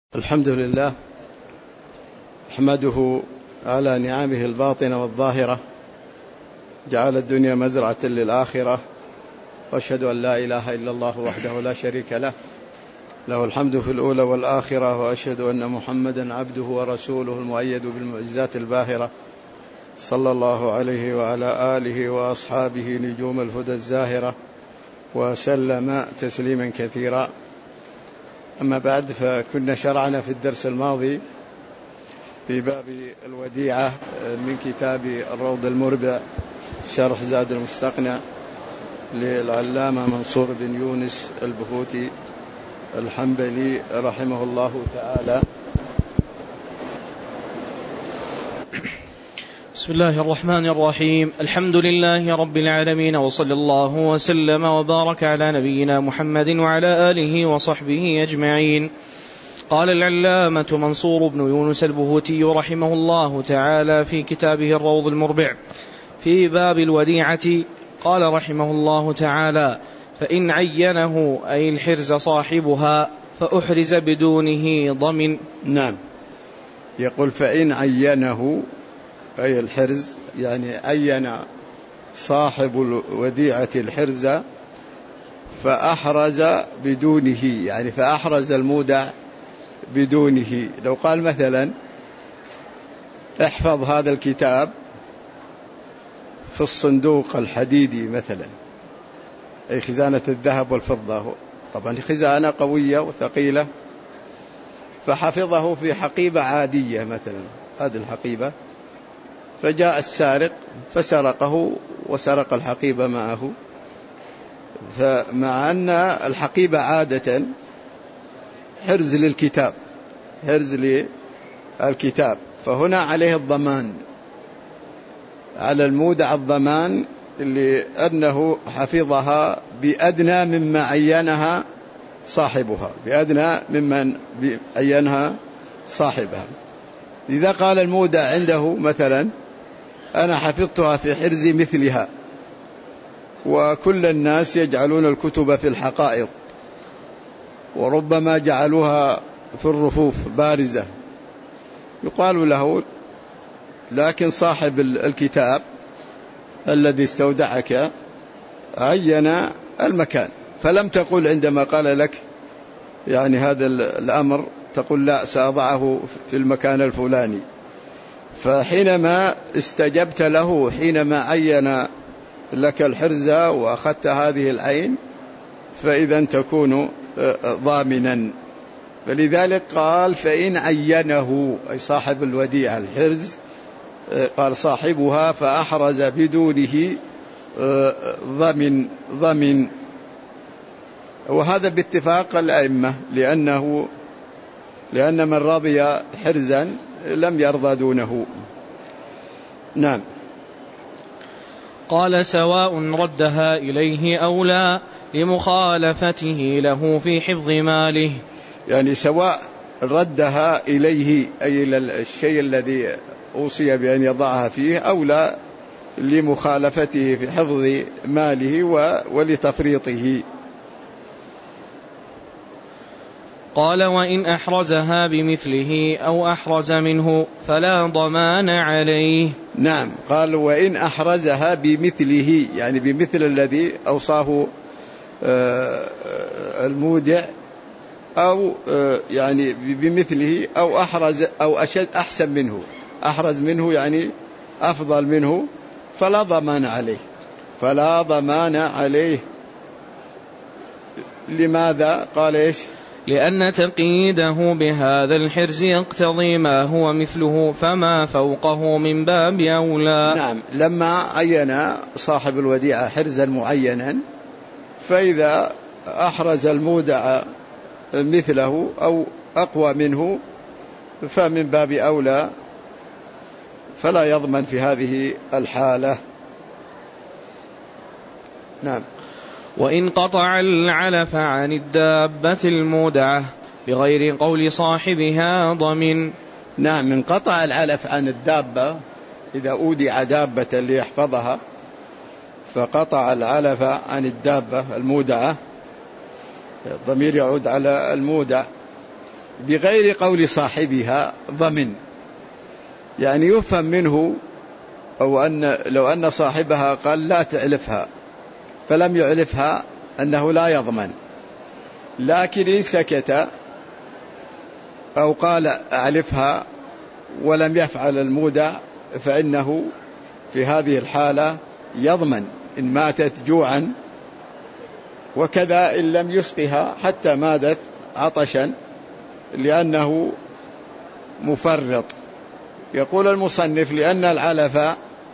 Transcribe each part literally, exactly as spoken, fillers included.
الحمد لله أحمده على نعمه الباطنة والظاهرة، جعل الدنيا مزرعة للآخرة، وأشهد أن لا إله إلا الله وحده لا شريك له، له الحمد في الأولى والآخرة، وأشهد أن محمدا عبده ورسوله المؤيد بالمعجزات الباهرة، صلى الله عليه وعلى آله وأصحابه نجوم الهدى الزاهرة، وسلم تسليما كثيرا. أما بعد، فكنا شرعنا في الدرس الماضي في باب الوديعة من كتاب الروض المربع شرح زاد المستقنع للعلامة منصور بن يونس البهوتي الحنبلي رحمه الله تعالى. بسم الله الرحمن الرحيم. الحمد لله رب العالمين، وصلى الله وسلم وبارك على نبينا محمد وعلى آله وصحبه أجمعين. قال العلامة منصور بن يونس البهوتي رحمه الله تعالى في كتابه الروض المربع في باب الوديعة، قال رحمه الله تعالى: فإن عينه أي الحرز صاحبها فأحرز بدونه ضمن. نعم، يقول فإن عينه أي الحرز، يعني عين صاحب الوديعة الحرز فأحرز بدونه، يعني فأحرز المودع بدونه. لو قال مثلا احفظ هذا الكتاب في الصندوق الحديدي مثلا، أي خزانة الذهب والفضة، طبعا خزانة قوية وثقيلة، فحفظه في حقيبة عادية مثلا، هذه الحقيبة، فجاء السارق فسرقه وسرق الحقيبة معه. فمع أن الحقيبة عادة حرز للكتاب، حرز للكتاب، فهنا عليه الضمان، على المودع الضمان لأنه حفظها بأدنى مما عينها صاحبها، بأدنى ممن عينها صاحبها. إذا قال المودع عنده مثلا أنا حفظتها في حرز مثلها، وكل الناس يجعلون الكتب في الحقائق، وربما جعلوها في الرفوف بارزة، يقال له لكن صاحب الكتاب الذي استودعك عين المكان، فلم تقل عندما قال لك يعني هذا الأمر تقول لا سأضعه في المكان الفلاني. فحينما استجبت له حينما عين لك الحرز وأخذت هذه العين، فإذا تكون ضامنا. فلذلك قال فإن عينه أي صاحب الوديعة الحرز، قال صاحبها فأحرز بدونه ضمن ضمن وهذا باتفاق الأئمة، لأنه لأن من رضي حرزا لم يرضى دونه. نعم. قال سواء ردها إليه أو لا لمخالفته له في حفظ ماله، يعني سواء ردها إليه أي الشيء الذي أوصي بأن يضعها فيه أو لا لمخالفته في حفظ ماله ولتفريطه. قال وإن أحرزها بمثله أو أحرز منه فلا ضمان عليه. نعم، قال وإن أحرزها بمثله، يعني بمثل الذي أوصاه المودع، أو يعني بمثله أو أحرز أو أشد أحسن منه، أحرز منه يعني أفضل منه، فلا ضمان عليه، فلا ضمان عليه. لماذا؟ قال إيش؟ لأن تقييده بهذا الحرز يقتضي ما هو مثله، فما فوقه من باب أولى. نعم، لما عين صاحب الوديعة حرزا معينا، فإذا أحرز المودع مثله أو أقوى منه فمن باب أولى، فلا يضمن في هذه الحالة. نعم. وإن قطع العلف عن الدابة المودعة بغير قول صاحبها ضمن. نعم، من قطع العلف عن الدابة، إذا أودع دابة ليحفظها فقطع العلف عن الدابة المودعة، الضمير يعود على المودع، بغير قول صاحبها ضمن، يعني يفهم منه أو أن لو أن صاحبها قال لا تعلفها فلم يعلفها أنه لا يضمن، لكن إن سكت أو قال أعلفها ولم يفعل المودع فإنه في هذه الحالة يضمن إن ماتت جوعا، وكذا إن لم يسقها حتى ماتت عطشا لأنه مفرط. يقول المصنف لأن العلف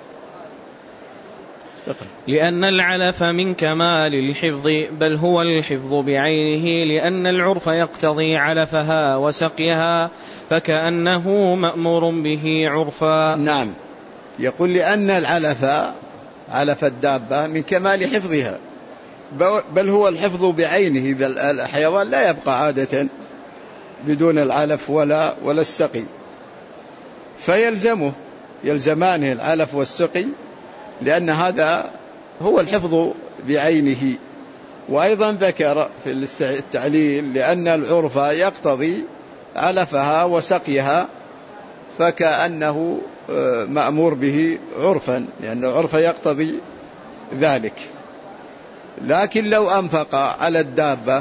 لأن العلف من كمال الحفظ، بل هو الحفظ بعينه، لأن العرف يقتضي علفها وسقيها فكأنه مأمور به عرفا. نعم، يقول لأن العلف علف الدابة من كمال حفظها، بل هو الحفظ بعينه، إذا الحيوان لا يبقى عادة بدون العلف ولا ولا السقي، فيلزمه يلزمانه العلف والسقي، لأن هذا هو الحفظ بعينه. وأيضا ذكر في التعليل لأن العرف يقتضي علفها وسقيها فكأنه مأمور به عرفا، لأن العرف يقتضي ذلك. لكن لو أنفق على الدابة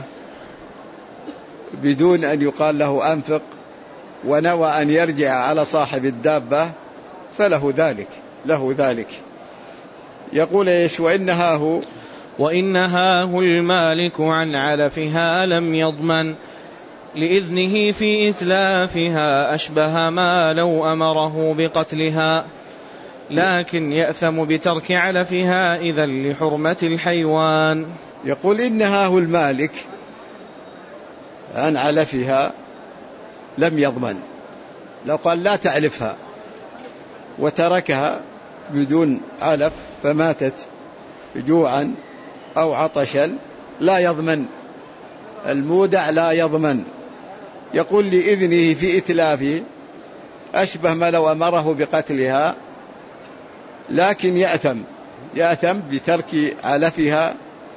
بدون أن يقال له أنفق ونوى أن يرجع على صاحب الدابة فله ذلك له ذلك. يقول إيش؟ وإنهاه وإنهاه المالك عن علفها لم يضمن لإذنه في إتلافها، أشبه ما لو أمره بقتلها، لكن يأثم بترك علفها إذا لحرمة الحيوان. يقول إنهاه المالك عن علفها لم يضمن، لو قال لا تعلفها وتركها بدون علف فماتت جوعا أو عطشا لا يضمن، المودع لا يضمن. يقول لإذنه في إتلافه أشبه ما لو أمره بقتلها، لكن يأثم يأثم بترك علفها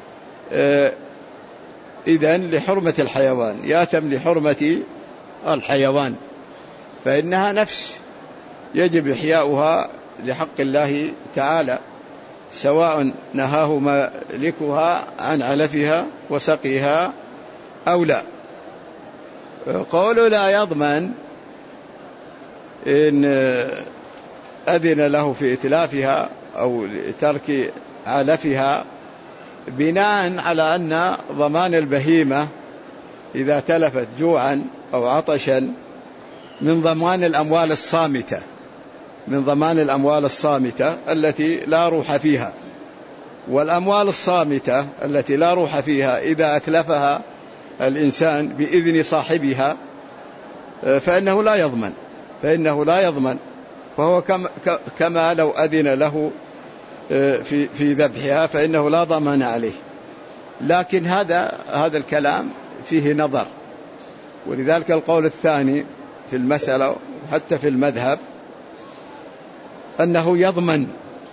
إذن لحرمة الحيوان، يأثم لحرمة الحيوان، فإنها نفس يجب إحياؤها لحق الله تعالى، سواء نهاه مالكها عن علفها وسقيها أو لا. قوله لا يضمن إن أذن له في إتلافها أو ترك علفها بناء على أن ضمان البهيمة إذا تلفت جوعا أو عطشا من ضمان الأموال الصامتة من ضمان الأموال الصامتة التي لا روح فيها، والأموال الصامتة التي لا روح فيها إذا أتلفها الإنسان بإذن صاحبها فإنه لا يضمن فإنه لا يضمن وهو كما لو أذن له في في ذبحها فإنه لا ضمان عليه. لكن هذا هذا الكلام فيه نظر، ولذلك القول الثاني في المسألة حتى في المذهب أنه يضمن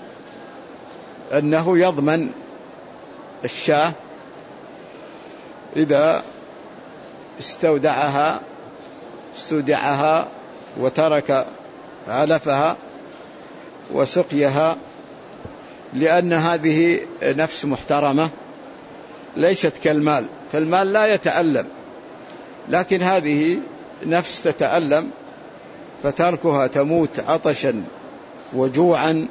أنه يضمن الشاة إذا استودعها استودعها وترك علفها وسقيها، لأن هذه نفس محترمة ليست كالمال، فالمال لا يتألم، لكن هذه نفس تتألم، فتركها تموت عطشا وجوعا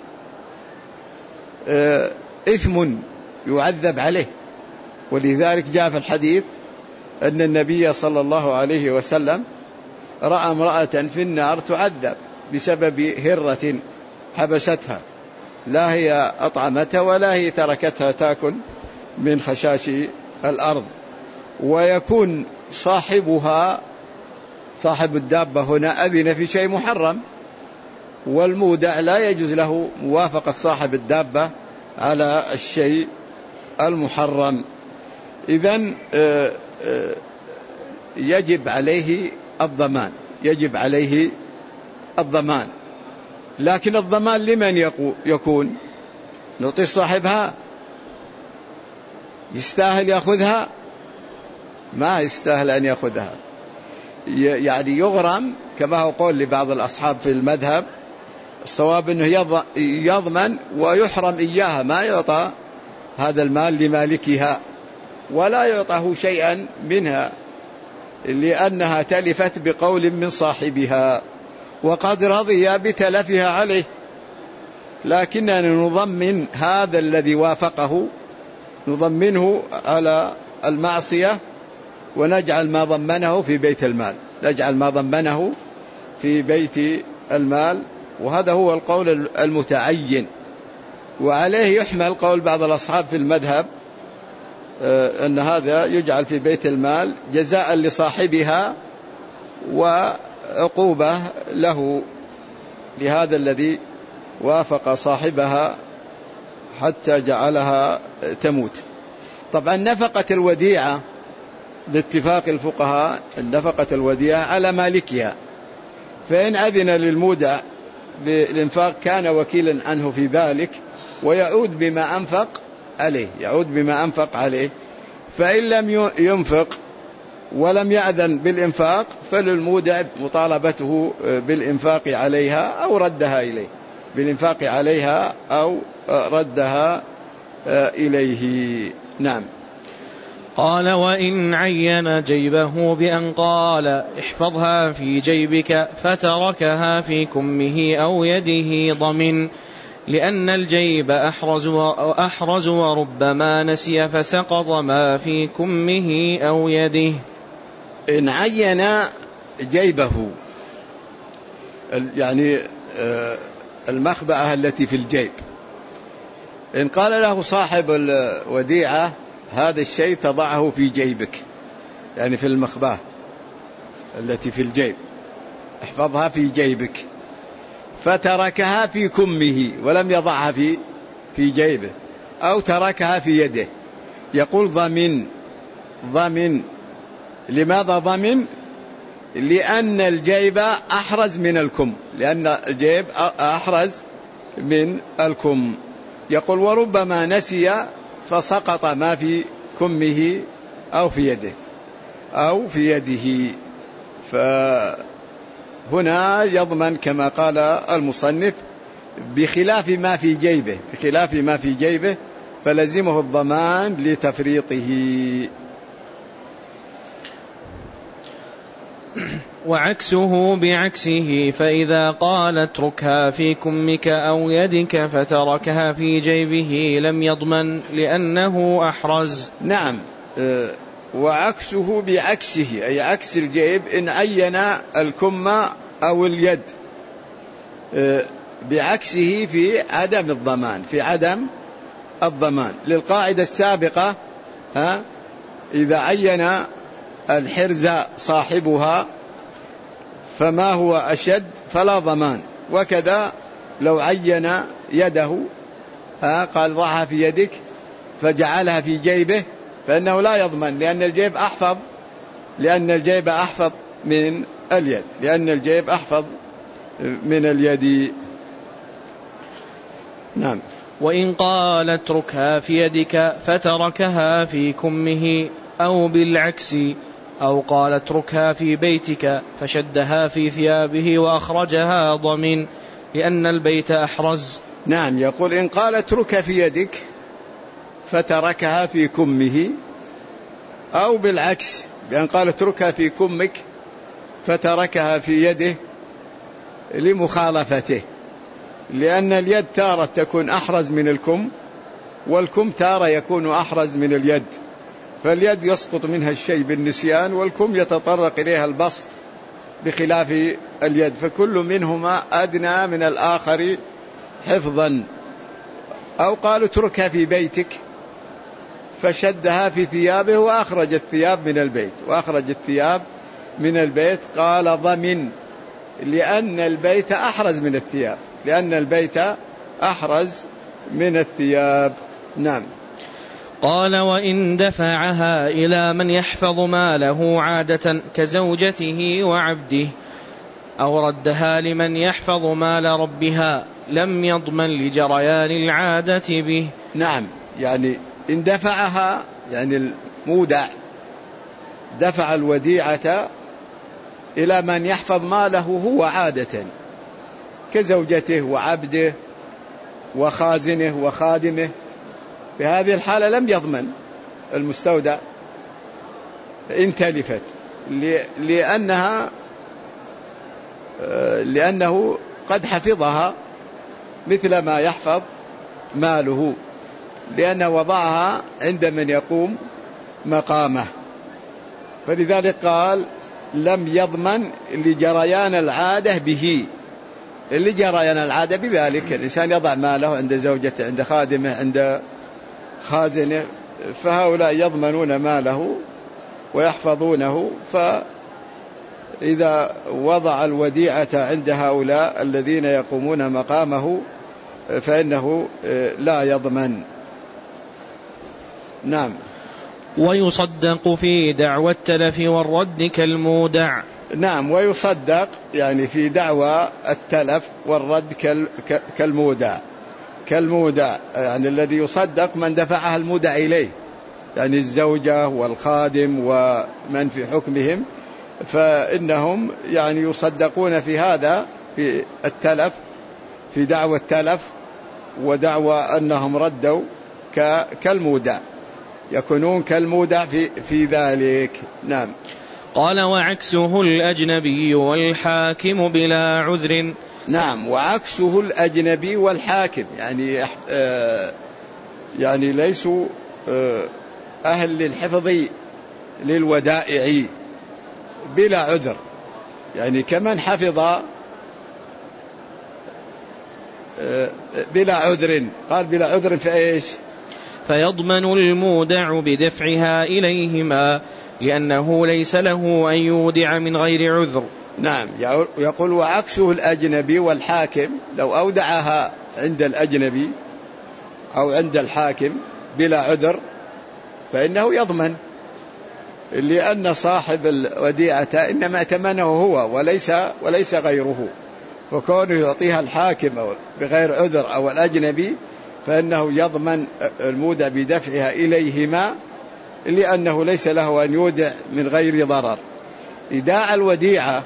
إثم يعذب عليه. ولذلك جاء في الحديث أن النبي صلى الله عليه وسلم رأى امرأة في النار تعذب بسبب هرة حبستها، لا هي أطعمتها ولا هي تركتها تأكل من خشاش الأرض، ويكون صاحبها صاحب الدابة هنا أذن في شيء محرم، والمودع لا يجوز له موافقة صاحب الدابة على الشيء المحرم. إذن يجب عليه الضمان يجب عليه الضمان لكن الضمان لمن يكون؟ نعطي صاحبها؟ يستاهل يأخذها؟ ما يستاهل أن يأخذها. يعني يغرم، كما هو قول لبعض الأصحاب في المذهب. الصواب أنه يضمن ويحرم إياها، ما يعطى هذا المال لمالكها ولا يعطاه شيئا منها، لأنها تلفت بقول من صاحبها وقد رضي بتلفها عليه، لكننا نضمن هذا الذي وافقه، نضمنه على المعصية ونجعل ما ضمنه في بيت المال، نجعل ما ضمنه في بيت المال، وهذا هو القول المتعين. وعليه يحمل قول بعض الأصحاب في المذهب أن هذا يجعل في بيت المال جزاء لصاحبها وعقوبة له، لهذا الذي وافق صاحبها حتى جعلها تموت. طبعا نفقة الوديعة باتفاق الفقهاء، النفقة الوديعة على مالكها، فإن أذن للمودع بالإنفاق كان وكيلا عنه في ذلك ويعود بما أنفق عليه، يعود بما أنفق عليه. فإن لم ينفق ولم يأذن بالإنفاق فللمودع مطالبته بالإنفاق عليها أو ردها إليه، بالإنفاق عليها أو ردها إليه. نعم. قال وإن عين جيبه بأن قال احفظها في جيبك فتركها في كمه أو يده ضمن، لأن الجيب أحرز, أحرز وربما نسي فسقط ما في كمه أو يده. إن عين جيبه يعني المخبأة التي في الجيب، إن قال له صاحب الوديعة هذا الشيء تضعه في جيبك، يعني في المخبأة التي في الجيب، احفظها في جيبك، فتركها في كمه ولم يضعها في في جيبه أو تركها في يده، يقول ضمن. ضمن لماذا ضمن؟ لأن الجيب أحرز من الكم، لأن الجيب أحرز من الكم. يقول وربما نسي فسقط ما في كمه أو في يده أو في يده، فهنا يضمن كما قال المصنف بخلاف ما في جيبه، بخلاف ما في جيبه فلزمه الضمان لتفريطه. وعكسه بعكسه، فإذا قال اتركها في كمك أو يدك فتركها في جيبه لم يضمن لأنه أحرز. نعم. وعكسه بعكسه أي عكس الجيب، إن عين الكم أو اليد بعكسه في عدم الضمان، في عدم الضمان للقاعدة السابقة ها إذا عين الحرز صاحبها فما هو أشد فلا ضمان، وكذا لو عين يده ها قال ضعها في يدك فجعلها في جيبه فإنه لا يضمن، لأن الجيب أحفظ، لأن الجيب أحفظ من اليد، لأن الجيب أحفظ من اليد. نعم. وإن قال اتركها في يدك فتركها في كمه أو بالعكس، أو قال اتركها في بيتك فشدها في ثيابه وأخرجها ضمن لأن البيت أحرز. نعم. يقول إن قال اتركها في يدك فتركها في كمه، أو بالعكس بأن قال اتركها في كمك فتركها في يده لمخالفته، لأن اليد تارة تكون أحرز من الكم والكم تارة يكون أحرز من اليد، فاليد يسقط منها الشيء بالنسيان والكم يتطرق إليها البسط بخلاف اليد، فكل منهما أدنى من الآخر حفظا. أو قالوا اتركها في بيتك فشدها في ثيابه وأخرج الثياب من البيت، وأخرج الثياب من البيت قال ضمن لأن البيت أحرز من الثياب، لأن البيت أحرز من الثياب. نعم. قال وإن دفعها إلى من يحفظ ماله عادة كزوجته وعبده، أو ردها لمن يحفظ مال ربها لم يضمن لجريان العادة به. نعم. يعني إن دفعها، يعني المودع دفع الوديعة إلى من يحفظ ماله هو عادة كزوجته وعبده وخازنه وخادمه، في هذه الحالة لم يضمن المستودع إن تلفت، لأنها لأنه قد حفظها مثل ما يحفظ ماله، لأنه وضعها عند من يقوم مقامه. فلذلك قال لم يضمن لجريان العادة به، اللي جريان العادة بذلك الإنسان يضع ماله عند زوجته عند خادمه عند خازنه، فهؤلاء يضمنون ماله ويحفظونه. فإذا وضع الوديعة عند هؤلاء الذين يقومون مقامه فإنه لا يضمن. نعم. ويصدق في دعوى التلف والرد كالمودع. نعم، ويصدق يعني في دعوى التلف والرد كالمودع. كالمودع يعني الذي يصدق من دفعها المودع إليه، يعني الزوجة والخادم ومن في حكمهم، فإنهم يعني يصدقون في هذا، في التلف، في دعوى التلف ودعوى أنهم ردوا كالمودع، يكونون كالمودع في, في ذلك. نعم. قال وعكسه الأجنبي والحاكم بلا عذر. نعم، وعكسه الأجنبي والحاكم، يعني آه يعني ليسوا آه أهل للحفظ للودائع بلا عذر، يعني كمن حفظ آه بلا عذر. قال بلا عذر فإيش؟ فيضمن المودع بدفعها إليهما لأنه ليس له أن يودع من غير عذر. نعم، يقول وعكسه الأجنبي والحاكم، لو أودعها عند الأجنبي أو عند الحاكم بلا عذر فإنه يضمن، لأن صاحب الوديعة إنما ائتمنه هو وليس, وليس غيره، فكونه يعطيها الحاكم بغير عذر أو الأجنبي فإنه يضمن المودع بدفعها إليهما لأنه ليس له أن يودع من غير ضرر. إيداع الوديعة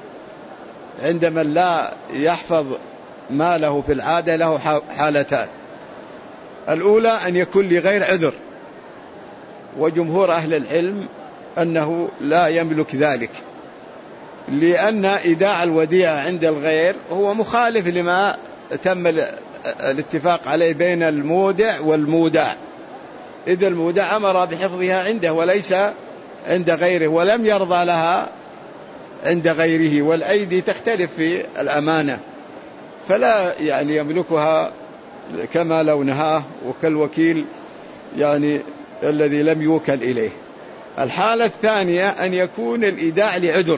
عند من لا يحفظ ماله في العادة له حالتان: الأولى أن يكون لغير عذر، وجمهور أهل العلم أنه لا يملك ذلك، لأن إيداع الوديعة عند الغير هو مخالف لما تم الاتفاق عليه بين المودع والمودع، إذ المودع أمر بحفظها عنده وليس عند غيره، ولم يرضى لها عند غيره، والأيدي تختلف في الأمانة، فلا يعني يملكها كما لو نهاه، وكالوكيل يعني الذي لم يوكل إليه. الحالة الثانية أن يكون الإيداع لعذر،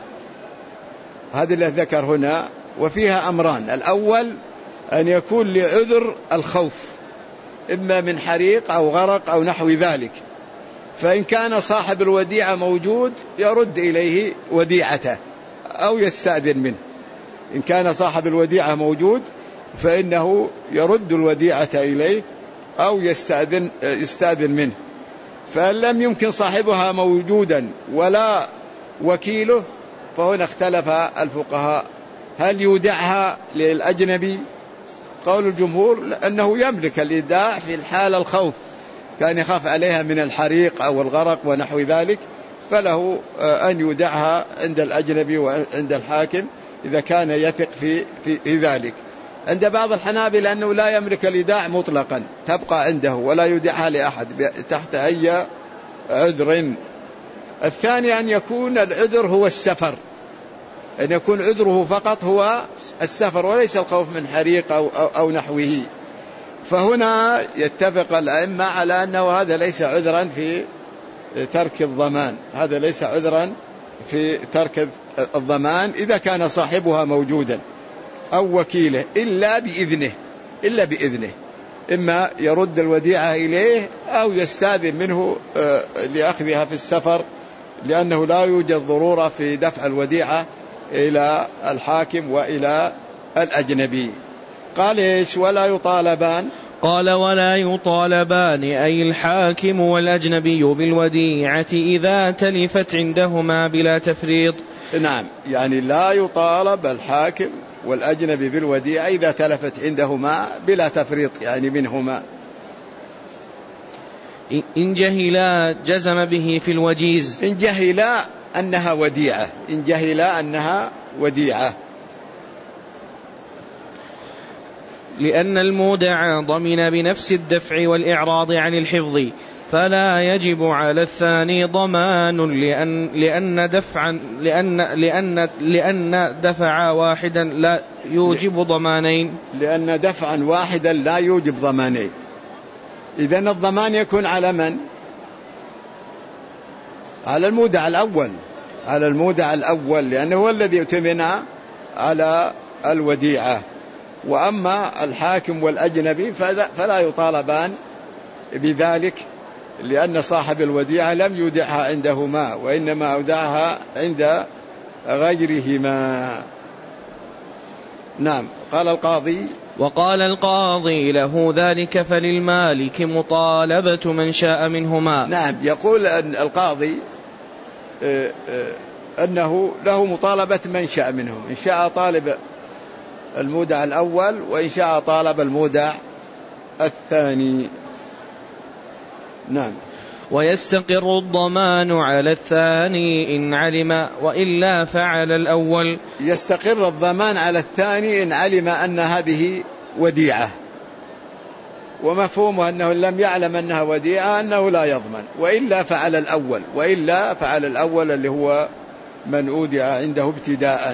هذا اللي ذكر هنا، وفيها أمران: الأول أن يكون لعذر الخوف، إما من حريق أو غرق أو نحو ذلك، فإن كان صاحب الوديعة موجود يرد إليه وديعته أو يستأذن منه. إن كان صاحب الوديعة موجود فإنه يرد الوديعة إليه أو يستأذن, يستأذن منه. فإن لم يمكن صاحبها موجودا ولا وكيله فهنا اختلف الفقهاء: هل يودعها للأجنبي؟ قول الجمهور أنه يملك الإيداع في الحالة الخوف، كان يخاف عليها من الحريق أو الغرق ونحو ذلك، فله أن يودعها عند الأجنبي وعند الحاكم إذا كان يثق في, في, في ذلك. عند بعض الحنابلة أنه لا يملك الإيداع مطلقا، تبقى عنده ولا يودعها لأحد تحت أي عذر. الثاني أن يكون العذر هو السفر، أن يكون عذره فقط هو السفر وليس الخوف من حريق أو, أو, أو نحوه، فهنا يتفق الأئمة على أنه هذا ليس عذرا في ترك الضمان، هذا ليس عذرا في ترك الضمان إذا كان صاحبها موجودا أو وكيله، إلا بإذنه إلا بإذنه إما يرد الوديعة إليه أو يستأذن منه لأخذها في السفر، لأنه لا يوجد ضرورة في دفع الوديعة إلى الحاكم وإلى الأجنبي. قال إيش؟ ولا يطالبان قال ولا يطالبان أي الحاكم والأجنبي بالوديعة إذا تلفت عندهما بلا تفريط. نعم، يعني لا يطالب الحاكم والأجنبي بالوديعة إذا تلفت عندهما بلا تفريط، يعني منهما. إن جهلا جزم به في الوجيز. إن جهلا أنها وديعة، إن جهلا أنها وديعة. لأن المودع ضمن بنفس الدفع والإعراض عن الحفظ، فلا يجب على الثاني ضمان لأن لأن دفعا لأن لأن لأن دفع واحدا لا يوجب ضمانين. لأن دفعا واحدا لا يوجب ضمانين. إذن الضمان يكون على من؟ على المودع الأول، على المودع الأول، لأنه هو الذي يؤتمن على الوديعة. وأما الحاكم والأجنبي فلا يطالبان بذلك، لأن صاحب الوديعة لم يودعها عندهما، وإنما أودعها عند غيرهما. نعم. قال القاضي وقال القاضي له ذلك فللمالك مطالبة من شاء منهما. نعم، يقول أن القاضي أنه له مطالبة من شاء منهم، إن شاء طالب المودع الأول وإن شاء طالب المودع الثاني. نعم. ويستقر الضمان على الثاني إن علم وإلا فعل الأول. يستقر الضمان على الثاني إن علم أن هذه وديعة، ومفهومه أنه لم يعلم أنها وديعة أنه لا يضمن، وإلا فعل الأول، وإلا فعل الأول اللي هو من أودع عنده ابتداء.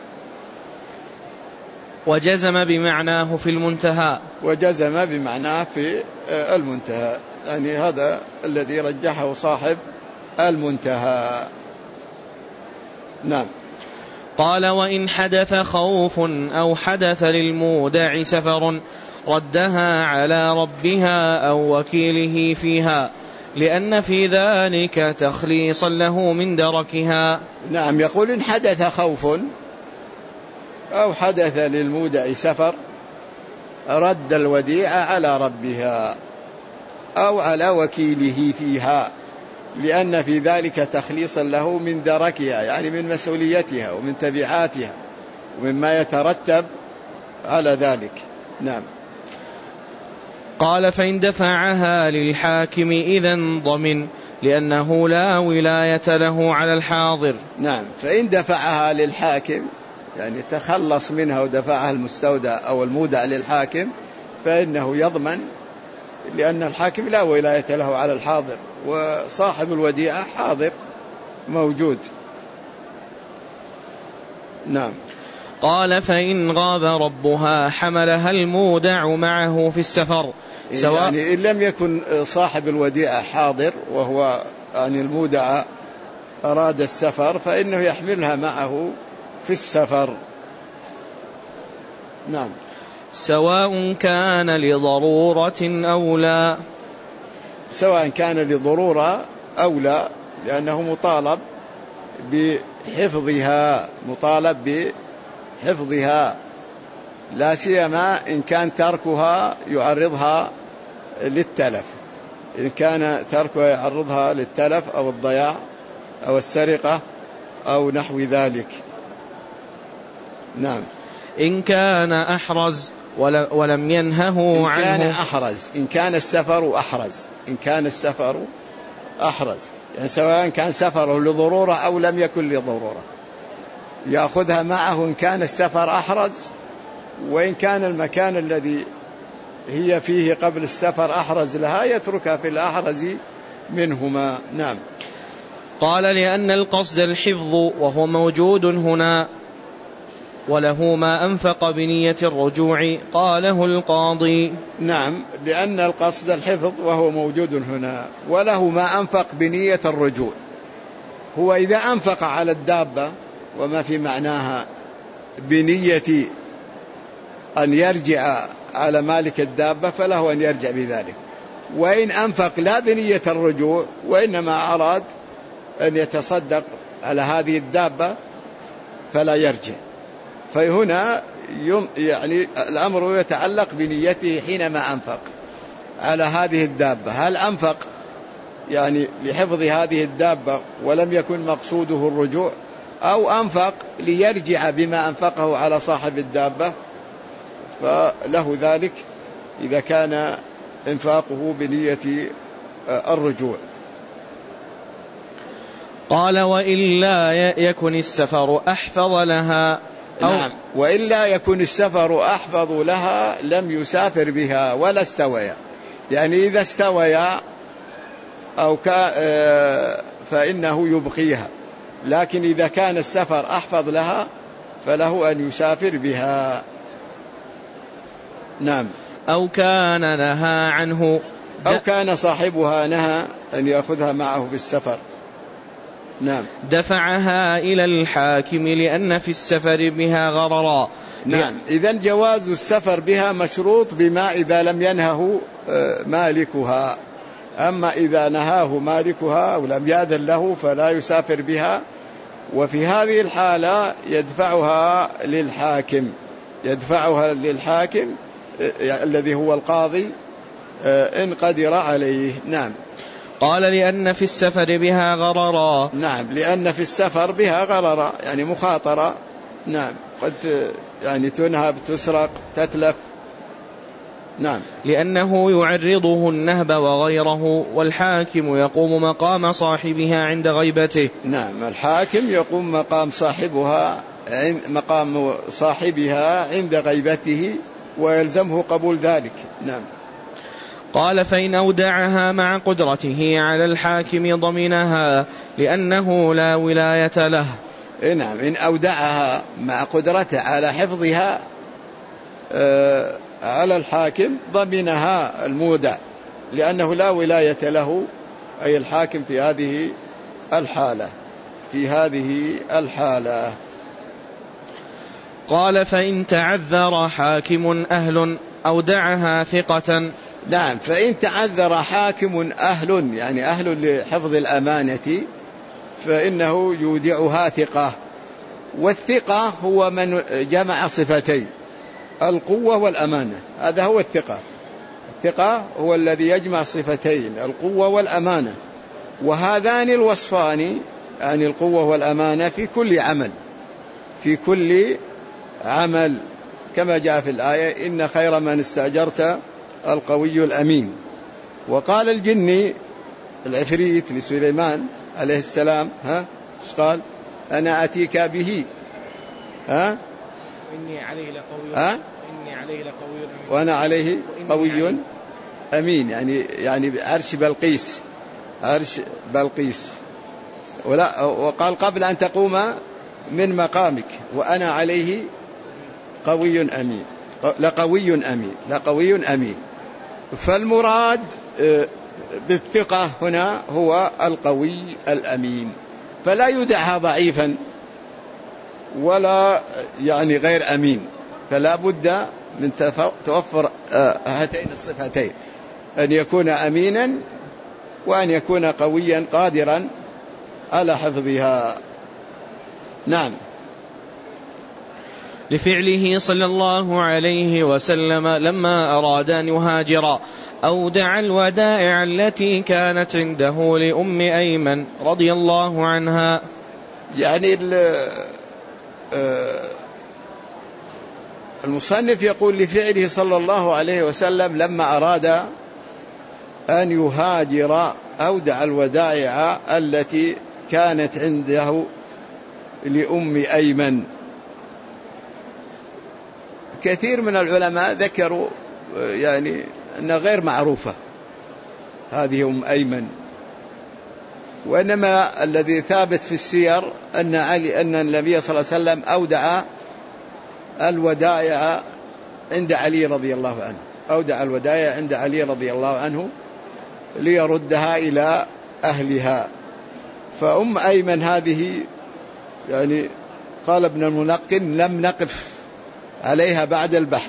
وجزم بمعناه في المنتهى. وجزم بمعناه في المنتهى، يعني هذا الذي رجحه صاحب المنتهى. نعم. قال وإن حدث خوف أو حدث للمودع سفر ردها على ربها أو وكيله فيها، لأن في ذلك تخليصا له من دركها. نعم. يقول إن حدث خوف أو حدث للمودع سفر رد الوديعة على ربها أو على وكيله فيها، لأن في ذلك تخليصا له من دركها، يعني من مسؤوليتها ومن تبعاتها ومما يترتب على ذلك. نعم. قال فإن دفعها للحاكم إذن ضمن، لأنه لا ولاية له على الحاضر. نعم. فإن دفعها للحاكم، يعني تخلص منها ودفعها المستودع أو المودع للحاكم، فإنه يضمن، لأن الحاكم لا ولاية له على الحاضر، وصاحب الوديعة حاضر موجود. نعم. قال فإن غاب ربها حملها المودع معه في السفر، سواء يعني إن لم يكن صاحب الوديعة حاضر وهو يعني المودع أراد السفر، فإنه يحملها معه في السفر. نعم. سواء كان لضرورة أو لا. سواء كان لضرورة أو لا، لأنه مطالب بحفظها، مطالب بحفظها، لا سيما إن كان تركها يعرضها للتلف، إن كان تركها يعرضها للتلف أو الضياع أو السرقة أو نحو ذلك. نعم. إن كان أحرز ولم ينهه عنه. إن كان أحرز، إن كان السفر أحرز، إن كان السفر أحرز، يعني سواء كان سفره لضرورة أو لم يكن لضرورة يأخذها معه إن كان السفر أحرز، وإن كان المكان الذي هي فيه قبل السفر أحرز لها يتركها في الأحرز منهما. نعم. قال لأن القصد الحفظ وهو موجود هنا، وله ما أنفق بنية الرجوع، قاله القاضي. نعم. لأن القصد الحفظ وهو موجود هنا، وله ما أنفق بنية الرجوع. هو إذا أنفق على الدابة وما في معناها بنية أن يرجع على مالك الدابة فله أن يرجع بذلك، وإن أنفق لا بنية الرجوع وإنما أراد أن يتصدق على هذه الدابة فلا يرجع. فهنا يعني الأمر يتعلق بنيته حينما أنفق. على هذه الدابة، هل أنفق يعني لحفظ هذه الدابة ولم يكن مقصوده الرجوع، أو أنفق ليرجع بما أنفقه على صاحب الدابة، فله ذلك إذا كان إنفاقه بنية الرجوع. قال وإلا يكن السفر أحفظ لها أو نعم، وإلا يكن السفر أحفظ لها لم يسافر بها ولا استويا، يعني إذا استويا أو فإنه يبقيها، لكن إذا كان السفر أحفظ لها فله أن يسافر بها. نعم. أو كان نهى عنه أو كان صاحبها نهى أن يأخذها معه في السفر. نعم. دفعها إلى الحاكم لأن في السفر بها غررا. نعم. إذن جواز السفر بها مشروط بما إذا لم ينهه مالكها، أما إذا نهاه مالكها ولم يأذن له فلا يسافر بها، وفي هذه الحالة يدفعها للحاكم يدفعها للحاكم الذي هو القاضي إن قدر عليه. نعم. قال لأن في السفر بها غررا. نعم، لأن في السفر بها غررا يعني مخاطرة. نعم، قد يعني تنهب، تسرق، تتلف. نعم. لأنه يعرضه النهب وغيره، والحاكم يقوم مقام صاحبها عند غيبته. نعم، الحاكم يقوم مقام صاحبها مقام صاحبها عند غيبته ويلزمه قبول ذلك. نعم. قال فإن أودعها مع قدرته على الحاكم ضمنها لأنه لا ولاية له. نعم، إن أودعها مع قدرته على حفظها آه على الحاكم ضمنها المودع لأنه لا ولاية له، أي الحاكم في هذه الحالة في هذه الحالة. قال فإن تعذر حاكم أهل أودعها ثقة. نعم، فإن تعذر حاكم أهل يعني أهل لحفظ الأمانة فإنه يودعها ثقة، والثقة هو من جمع صفتين القوة والأمانة، هذا هو الثقة. الثقة هو الذي يجمع صفتين القوة والأمانة، وهذان الوصفان يعني القوة والأمانة في كل عمل في كل عمل كما جاء في الآية إن خير من استأجرت القوي الأمين. وقال الجني العفريت لسليمان عليه السلام ها ايش قال؟ أنا أتيك به ها إني عليه لقوي ها إني عليه لقوي أمين وأنا عليه قوي أمين، يعني يعني عرش بلقيس عرش بلقيس. ولا وقال قبل أن تقوم من مقامك وأنا عليه قوي أمين لقوي أمين لقوي أمين. فالمراد بالثقة هنا هو القوي الأمين، فلا يدعها ضعيفا ولا يعني غير أمين، فلا بد من توفر هاتين الصفتين، أن يكون أمينا وأن يكون قويا قادرا على حفظها. نعم. لفعله صلى الله عليه وسلم لما أراد أن يهاجر أودع الودائع التي كانت عنده لأم أيمن رضي الله عنها. يعني المصنف يقول لفعله صلى الله عليه وسلم لما أراد أن يهاجر أودع الودائع التي كانت عنده لأم أيمن. كثير من العلماء ذكروا يعني أنها غير معروفة هذه أم أيمن، وإنما الذي ثابت في السير أن علي أن النبي صلى الله عليه وسلم أودع الودائع عند علي رضي الله عنه أودع الودائع عند علي رضي الله عنه ليردها إلى أهلها. فأم أيمن هذه يعني قال ابن الملقن لم نقف عليها بعد البحث.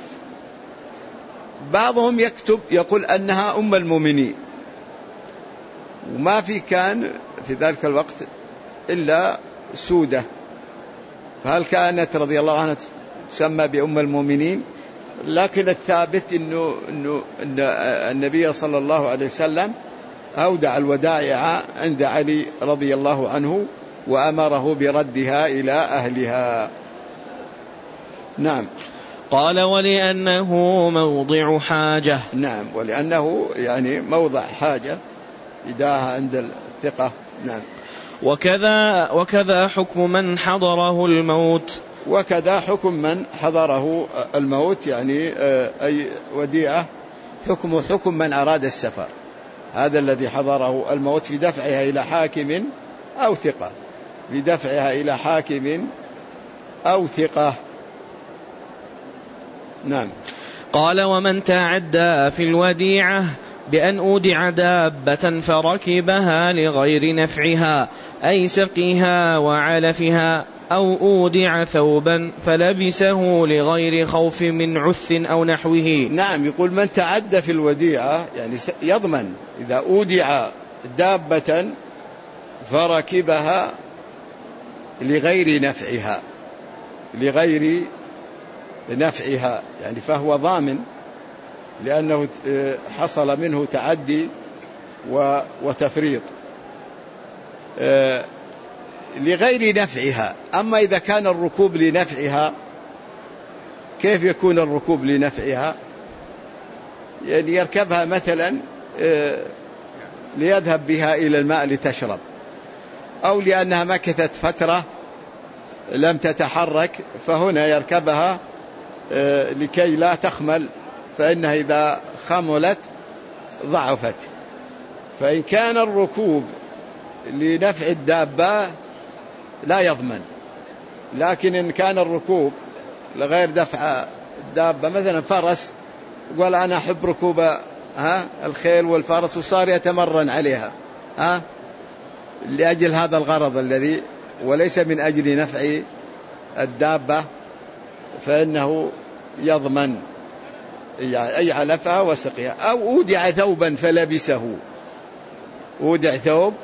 بعضهم يكتب يقول أنها أم المؤمنين، وما في كان في ذلك الوقت إلا سودة، فهل كانت رضي الله عنها تسمى بأم المؤمنين؟ لكن الثابت إنه, إنه إن النبي صلى الله عليه وسلم أودع الودائع عند علي رضي الله عنه وأمره بردها إلى أهلها. نعم. قال ولأنه موضع حاجة. نعم، ولأنه يعني موضع حاجة إداها عند الثقة. نعم. وكذا, وكذا حكم من حضره الموت. وكذا حكم من حضره الموت، يعني أي وديعة حكم حكم من أراد السفر، هذا الذي حضره الموت في دفعها إلى حاكم أو ثقة، في دفعها إلى حاكم أو ثقة. نعم. قال ومن تعدى في الوديعة بأن أودع دابة فركبها لغير نفعها أي سقيها وعلفها، أو أودع ثوبا فلبسه لغير خوف من عث أو نحوه. نعم، يقول من تعدى في الوديعة يعني يضمن إذا أودع دابة فركبها لغير نفعها، لغير نفعها يعني فهو ضامن، لأنه حصل منه تعدي وتفريط لغير نفعها. أما إذا كان الركوب لنفعها، كيف يكون الركوب لنفعها؟ يعني يركبها مثلا ليذهب بها إلى الماء لتشرب، أو لأنها مكثت فترة لم تتحرك، فهنا يركبها لكي لا تخمل، فإنها إذا خملت ضعفت. فإن كان الركوب لنفع الدابة لا يضمن، لكن إن كان الركوب لغير دفع الدابة، مثلا فرس قال أنا أحب ركوب ها الخيل والفرس وصار يتمرن عليها ها لأجل هذا الغرض الذي وليس من أجل نفع الدابة، فإنه يضمن أي علفها وسقيها. أو أودع ثوبا فلبسه، أودع ثوب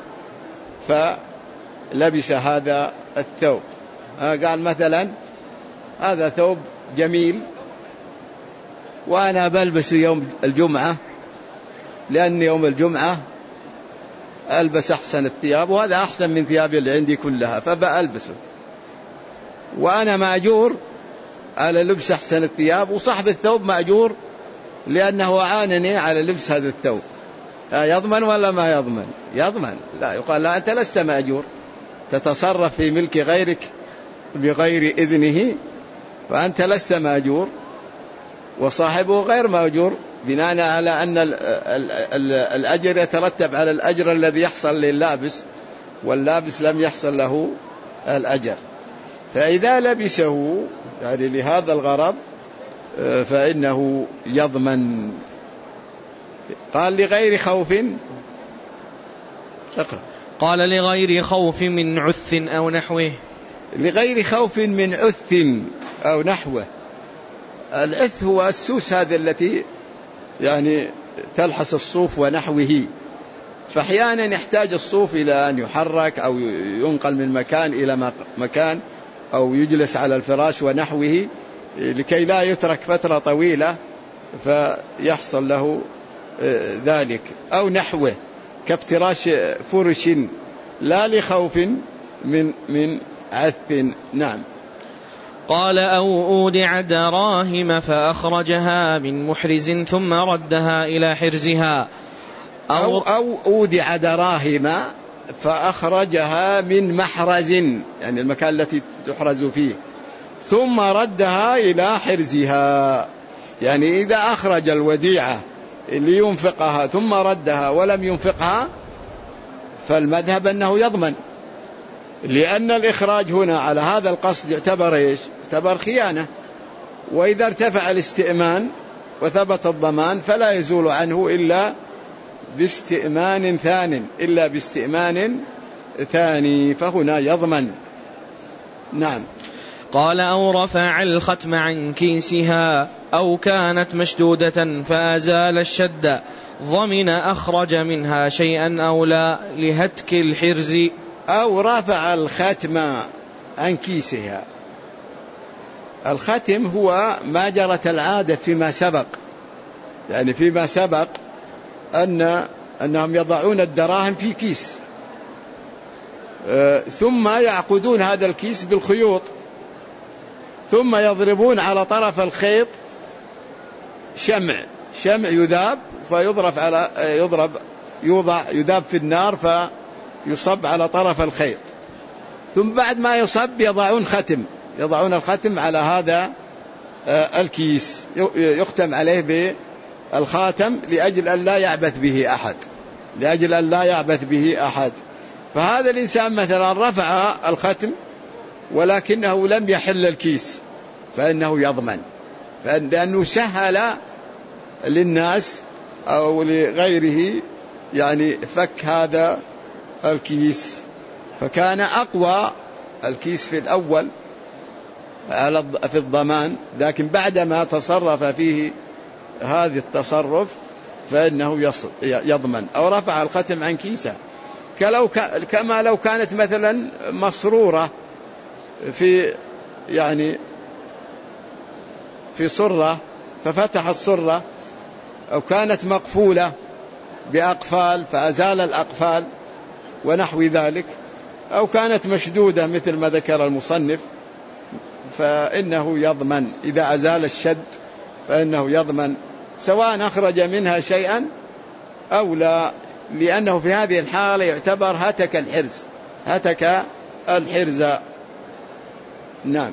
فلبس هذا الثوب، قال مثلا هذا ثوب جميل وأنا بلبسه يوم الجمعة لأن يوم الجمعة ألبس أحسن الثياب، وهذا أحسن من ثيابي اللي عندي كلها فبألبسه، وأنا مأجور على لبس أحسن الثياب، وصاحب الثوب مأجور لأنه عانني على لبس هذا الثوب. يضمن ولا ما يضمن؟ يضمن. لا، يقال لا أنت لست مأجور، تتصرف في ملك غيرك بغير إذنه، فأنت لست مأجور وصاحبه غير مأجور، بناء على أن الأجر يترتب على الأجر الذي يحصل لللابس، واللابس لم يحصل له الأجر. فإذا لبسه يعني لهذا الغرض فإنه يضمن. قال لغير خوف، اقرأ. قال لغير خوف من عث أو نحوه. لغير خوف من عث أو نحوه. العث هو السوس هذه التي يعني تلحس الصوف ونحوه، فأحيانا يحتاج الصوف إلى أن يحرك أو ينقل من مكان إلى مكان أو يجلس على الفراش ونحوه لكي لا يترك فترة طويلة فيحصل له ذلك. أو نحوه كافتراش فرش لا لخوف من من عث. نعم. قال أو أودع دراهم فأخرجها من محرز ثم ردها إلى حرزها. أو, أو أودع دراهم فأخرجها من محرز يعني المكان التي تحرز فيه ثم ردها إلى حرزها. يعني إذا أخرج الوديعة لينفقها ثم ردها ولم ينفقها فالمذهب أنه يضمن، لأن الإخراج هنا على هذا القصد يعتبر إيش؟ يعتبر خيانة. وإذا ارتفع الاستئمان وثبت الضمان فلا يزول عنه إلا باستئمان ثان إلا باستئمان ثاني فهنا يضمن. نعم. قال أو رفع الختم عن كيسها أو كانت مشدودة فأزال الشد ضمن أخرج منها شيئا أو لا لهتك الحرز. أو رفع الختم عن كيسها الختم هو ما جرت العادة فيما سبق، يعني فيما سبق أن أنهم يضعون الدراهم في كيس ثم يعقدون هذا الكيس بالخيوط ثم يضربون على طرف الخيط شمع شمع يذاب فيضرب على يضرب يوضع يذاب في النار فيصب على طرف الخيط، ثم بعد ما يصب يضعون ختم يضعون الختم على هذا الكيس يختم عليه بالخاتم لأجل أن لا يعبث به أحد لأجل أن لا يعبث به أحد. فهذا الإنسان مثلا رفع الختم ولكنه لم يحل الكيس فإنه يضمن، لأنه سهل للناس أو لغيره يعني فك هذا الكيس، فكان أقوى الكيس في الأول في الضمان، لكن بعدما تصرف فيه هذا التصرف فإنه يضمن. أو رفع الختم عن كيسه كما لو كانت مثلا مسرورة في يعني في صرة ففتح الصرة، أو كانت مقفولة بأقفال فأزال الأقفال ونحو ذلك، أو كانت مشدودة مثل ما ذكر المصنف فإنه يضمن إذا أزال الشد فإنه يضمن سواء أخرج منها شيئا أو لا، لأنه في هذه الحالة يعتبر هتك الحرز هتك الحرز. نعم.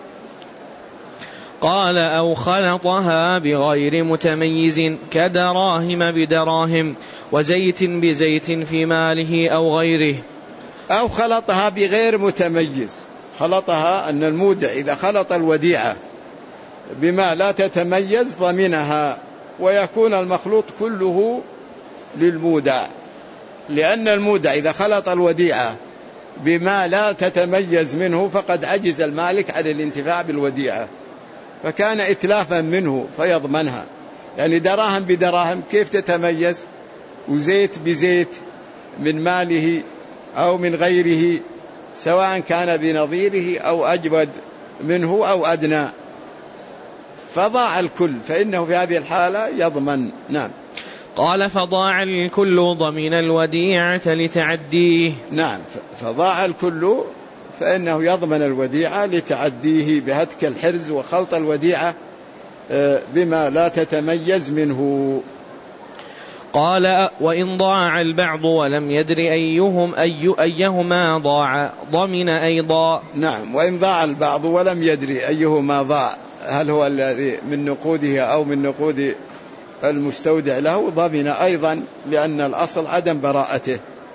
قال أو خلطها بغير متميز كدراهم بدراهم وزيت بزيت في ماله أو غيره. أو خلطها بغير متميز، خلطها أن المودع إذا خلط الوديعة بما لا تتميز ضمنها، ويكون المخلوط كله للمودع، لأن المودع إذا خلط الوديعة بما لا تتميز منه فقد عجز المالك عن الانتفاع بالوديعة فكان إتلافا منه فيضمنها. يعني دراهم بدراهم كيف تتميز، وزيت بزيت من ماله أو من غيره سواء كان بنظيره أو أجود منه أو أدنى، فضاع الكل فإنه في هذه الحالة يضمن. نعم. قال فضاع الكل ضمن الوديعة لتعديه. نعم، فضاع الكل فإنه يضمن الوديعة لتعديه بهتك الحرز وخلط الوديعة بما لا تتميز منه. قال وإن ضاع البعض ولم يدر أيهم أي أيهما ضاع ضمن أيضا. نعم، وإن ضاع البعض ولم يدري أيهما ضاع، هل هو الذي من نقوده أو من نقود المستودع له، ضمن أيضا لأن الأصل عدم براءته.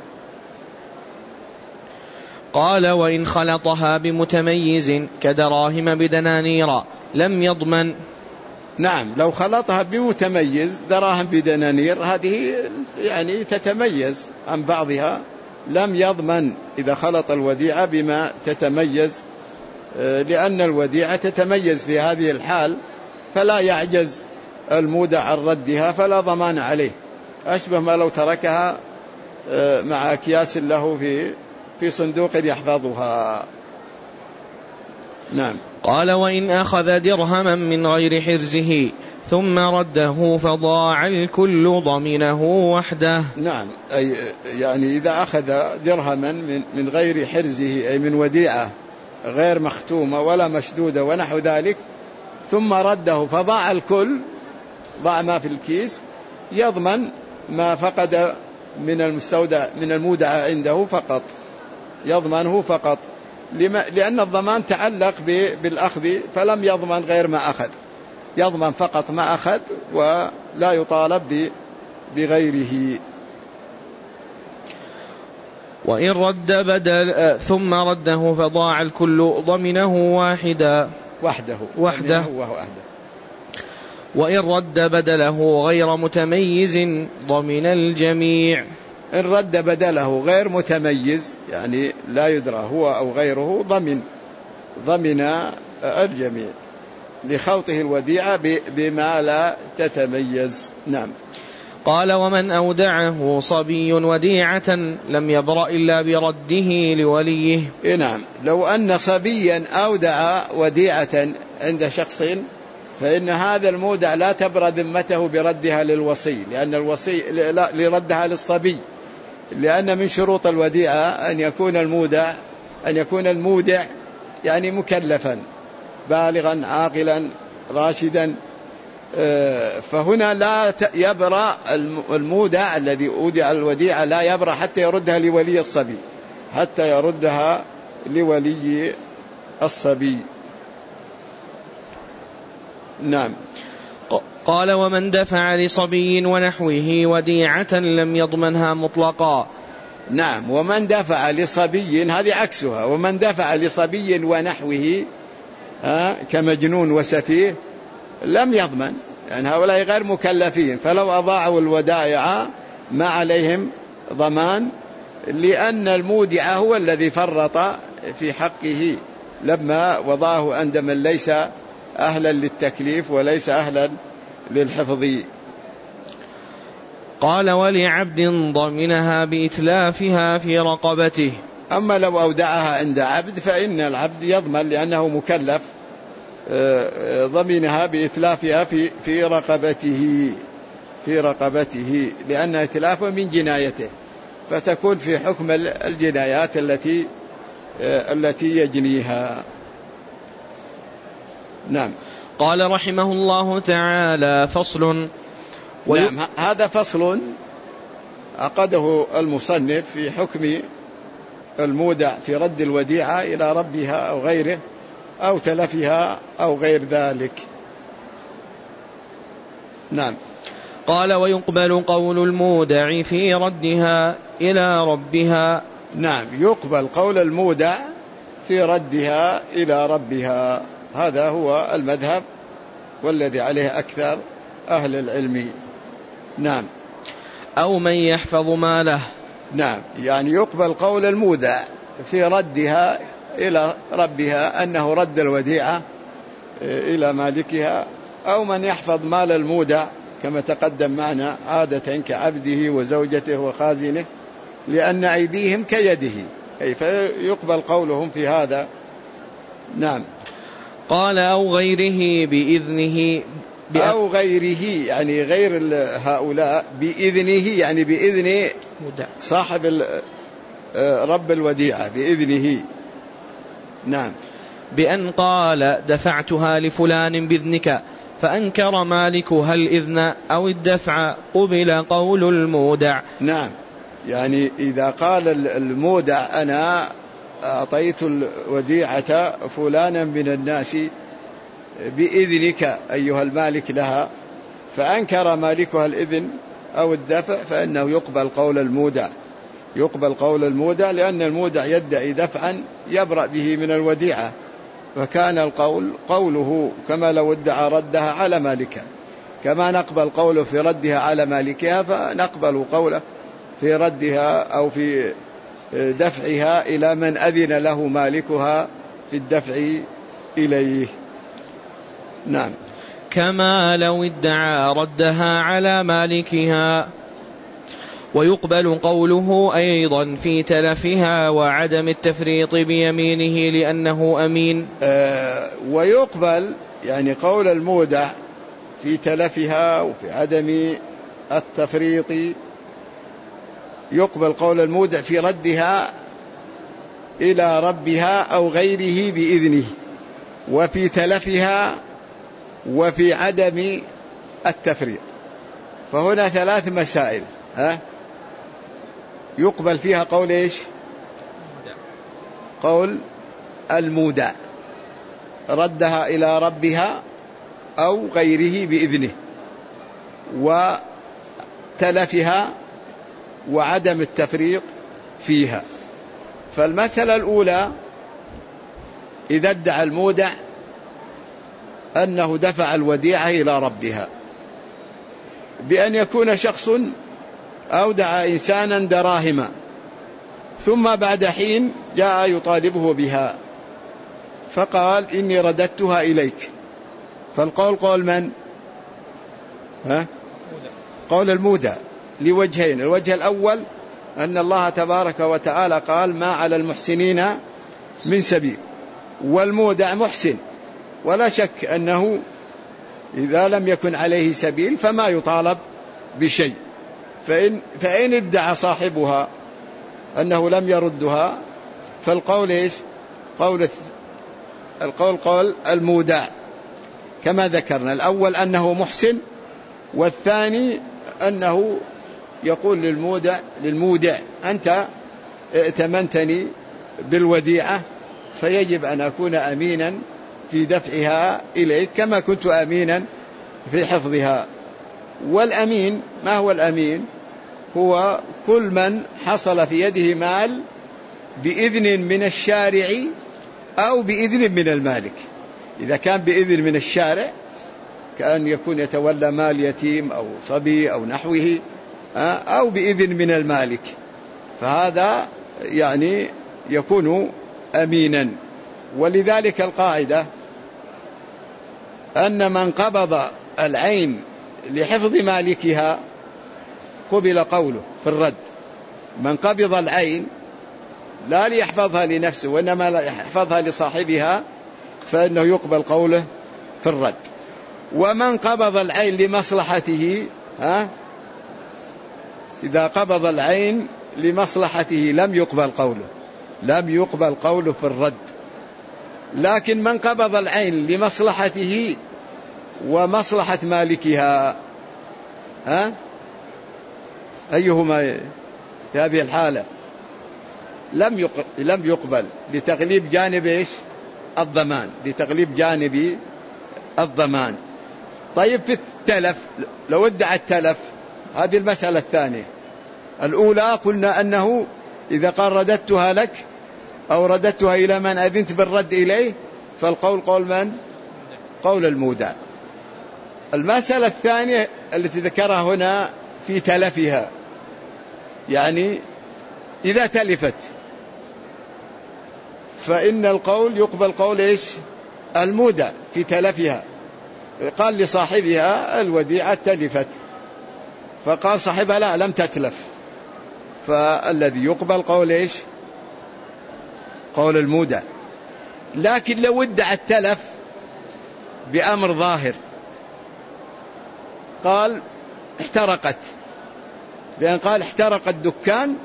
قال وإن خلطها بمتميز كدراهم بدنانير لم يضمن. نعم، لو خلطها بمتميز دراهم بدنانير هذه يعني تتميز عن بعضها لم يضمن إذا خلط الوديعة بما تتميز، لأن الوديعة تتميز في هذه الحال فلا يعجز المودع عن ردها فلا ضمان عليه، أشبه ما لو تركها مع أكياس له في في صندوق يحفظها. نعم. قال وإن أخذ درهما من غير حرزه ثم رده فضاع الكل ضمنه وحده. نعم، أي يعني إذا أخذ درهما من من غير حرزه أي من وديعة غير مختومة ولا مشدودة ونحو ذلك ثم رده فضاع الكل، ضاع ما في الكيس، يضمن ما فقد من المستودع من المودع عنده فقط، يضمنه فقط، لأن الضمان تعلق بالأخذ فلم يضمن غير ما أخذ، يضمن فقط ما أخذ ولا يطالب بغيره. وإن رد بدل ثم رده فضاع الكل ضمنه واحدا وحده وحده وحده. وإن رد بدله غير متميز ضمن الجميع. إن رد بدله غير متميز يعني لا يدرى هو أو غيره ضمن ضمن الجميع لخلطه الوديعة بما لا تتميز. نعم. قال ومن أودعه صبي وديعة لم يبرأ إلا برده لوليه. نعم، لو أن صبيا أودع وديعة عند شخص فإن هذا المودع لا تبرى ذمته بردها للوصي، لأن الوصي لردها للصبي، لأن من شروط الوديعة أن يكون المودع أن يكون المودع يعني مكلفا بالغا عاقلا راشدا. فهنا لا يبرى المودع الذي أودع الوديعة لا يبرى حتى يردها لولي الصبي، حتى يردها لولي الصبي. نعم. قال ومن دفع لصبي ونحوه وديعة لم يضمنها مطلقا. نعم. ومن دفع لصبي هذه عكسها، ومن دفع لصبي ونحوه كمجنون وسفيه لم يضمن، يعني هؤلاء غير مكلفين، فلو أضاعوا الودائع ما عليهم ضمان، لأن المودع هو الذي فرط في حقه لما وضعه عند من ليس أهلا للتكليف وليس أهلا للحفظ. قال ولعبد ضمنها بإتلافها في رقبته. أما لو أودعها عند عبد فإن العبد يضمن لأنه مكلف ضمنها بإتلافها في في رقبته في رقبته لأن إتلافها من جنايته، فتكون في حكم الجنايات التي التي يجنيها. نعم. قال رحمه الله تعالى فصل. وي... نعم. هذا فصل عقده المصنف في حكم المودع في رد الوديعة إلى ربها أو غيره أو تلفها أو غير ذلك. نعم. قال ويقبل قول المودع في ردها إلى ربها. نعم. يقبل قول المودع في ردها إلى ربها، هذا هو المذهب والذي عليه أكثر أهل العلم. نعم. أو من يحفظ ماله. نعم. يعني يقبل قول المودع في ردها إلى ربها أنه رد الوديعة إلى مالكها، أو من يحفظ مال المودع كما تقدم معنا عادة كعبده وزوجته وخازنه، لأن أيديهم كيده، أي فيقبل قولهم في هذا. نعم. قال أو غيره بإذنه. أو غيره يعني غير هؤلاء بإذنه، يعني بإذن صاحب رب الوديعة بإذنه. نعم. بأن قال دفعتها لفلان بإذنك فأنكر مالكها الإذن أو الدفع قبل قول المودع. نعم. يعني إذا قال المودع أنا أعطيت الوديعة فلانا من الناس بإذنك أيها المالك لها، فأنكر مالكها الإذن أو الدفع، فإنه يقبل قول المودع يقبل قول المودع لأن المودع يدعي دفعا يبرأ به من الوديعة، فكان القول قوله كما لو ادعى ردها على مالكها، كما نقبل قوله في ردها على مالكها فنقبل قوله في ردها أو في دفعها إلى من أذن له مالكها في الدفع إليه. نعم. كما لو ادعى ردها على مالكها. ويقبل قوله أيضا في تلفها وعدم التفريط بيمينه لأنه أمين. آه ويقبل يعني قول المودع في تلفها وفي عدم التفريط، يقبل قول المودع في ردها إلى ربها أو غيره بإذنه، وفي تلفها وفي عدم التفريط. فهنا ثلاث مسائل ها يقبل فيها قول إيش؟ قول المودع ردها إلى ربها أو غيره بإذنه، وتلفها وعدم التفريط فيها. فالمسألة الأولى إذا ادعى المودع أنه دفع الوديعة إلى ربها بأن يكون شخص أودع إنسانا دراهم ثم بعد حين جاء يطالبه بها فقال إني رددتها إليك، فالقول قول من؟ ها؟ قول المودع لوجهين. الوجه الأول أن الله تبارك وتعالى قال ما على المحسنين من سبيل، والمودع محسن ولا شك أنه إذا لم يكن عليه سبيل فما يطالب بشيء. فإن, فإن ادعى صاحبها أنه لم يردها فالقول إيش؟ قول القول قول المودع كما ذكرنا. الأول أنه محسن، والثاني أنه يقول للمودع للمودع أنت ائتمنتني بالوديعة فيجب أن أكون أمينا في دفعها إليك كما كنت أمينا في حفظها. والأمين ما هو الأمين؟ هو كل من حصل في يده مال بإذن من الشارع أو بإذن من المالك. إذا كان بإذن من الشارع كأن يكون يتولى مال يتيم أو صبي أو نحوه، أو بإذن من المالك، فهذا يعني يكون أمينا. ولذلك القاعدة أن من قبض العين لحفظ مالكها قبل قوله في الرد. من قبض العين لا ليحفظها لنفسه وإنما يحفظها لصاحبها فإنه يقبل قوله في الرد. ومن قبض العين لمصلحته، ها إذا قبض العين لمصلحته لم يقبل قوله لم يقبل قوله في الرد. لكن من قبض العين لمصلحته ومصلحة مالكها، ها أيهما في هذه الحالة لم لم يقبل لتغليب جانب إيش؟ الضمان، لتغليب جانب الضمان. طيب في التلف، لو ادعى التلف، هذه المسألة الثانية. الأولى قلنا أنه إذا قال رددتها لك أو رددتها إلى من أذنت بالرد إليه فالقول قول من؟ قول المودع. المسألة الثانية التي ذكرها هنا في تلفها، يعني إذا تلفت فإن القول يقبل قول إيش؟ المودع في تلفها. قال لصاحبها الوديعة تلفت، فقال صاحبها لا لم تتلف، فالذي يقبل قول إيش؟ قول المودع. لكن لو ادعى التلف بأمر ظاهر، قال احترقت، لأن قال احترق الدكان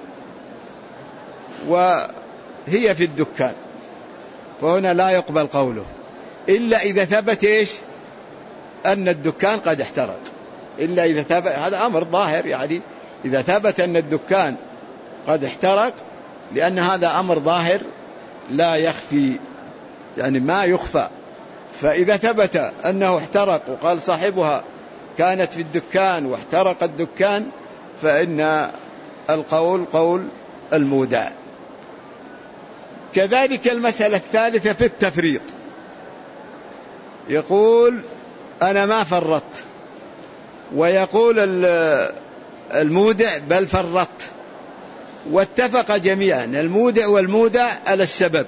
وهي في الدكان، فهنا لا يقبل قوله إلا إذا ثبت إيش؟ أن الدكان قد احترق. إلا إذا ثبت، هذا أمر ظاهر، يعني إذا ثبت أن الدكان قد احترق، لأن هذا أمر ظاهر لا يخفي، يعني ما يخفى. فإذا ثبت أنه احترق وقال صاحبها كانت في الدكان واحترق الدكان فإن القول قول المودع. كذلك المسألة الثالثة في التفريط، يقول أنا ما فرطت، ويقول المودع بل فرطت، واتفق جميعا المودع والمودع على السبب،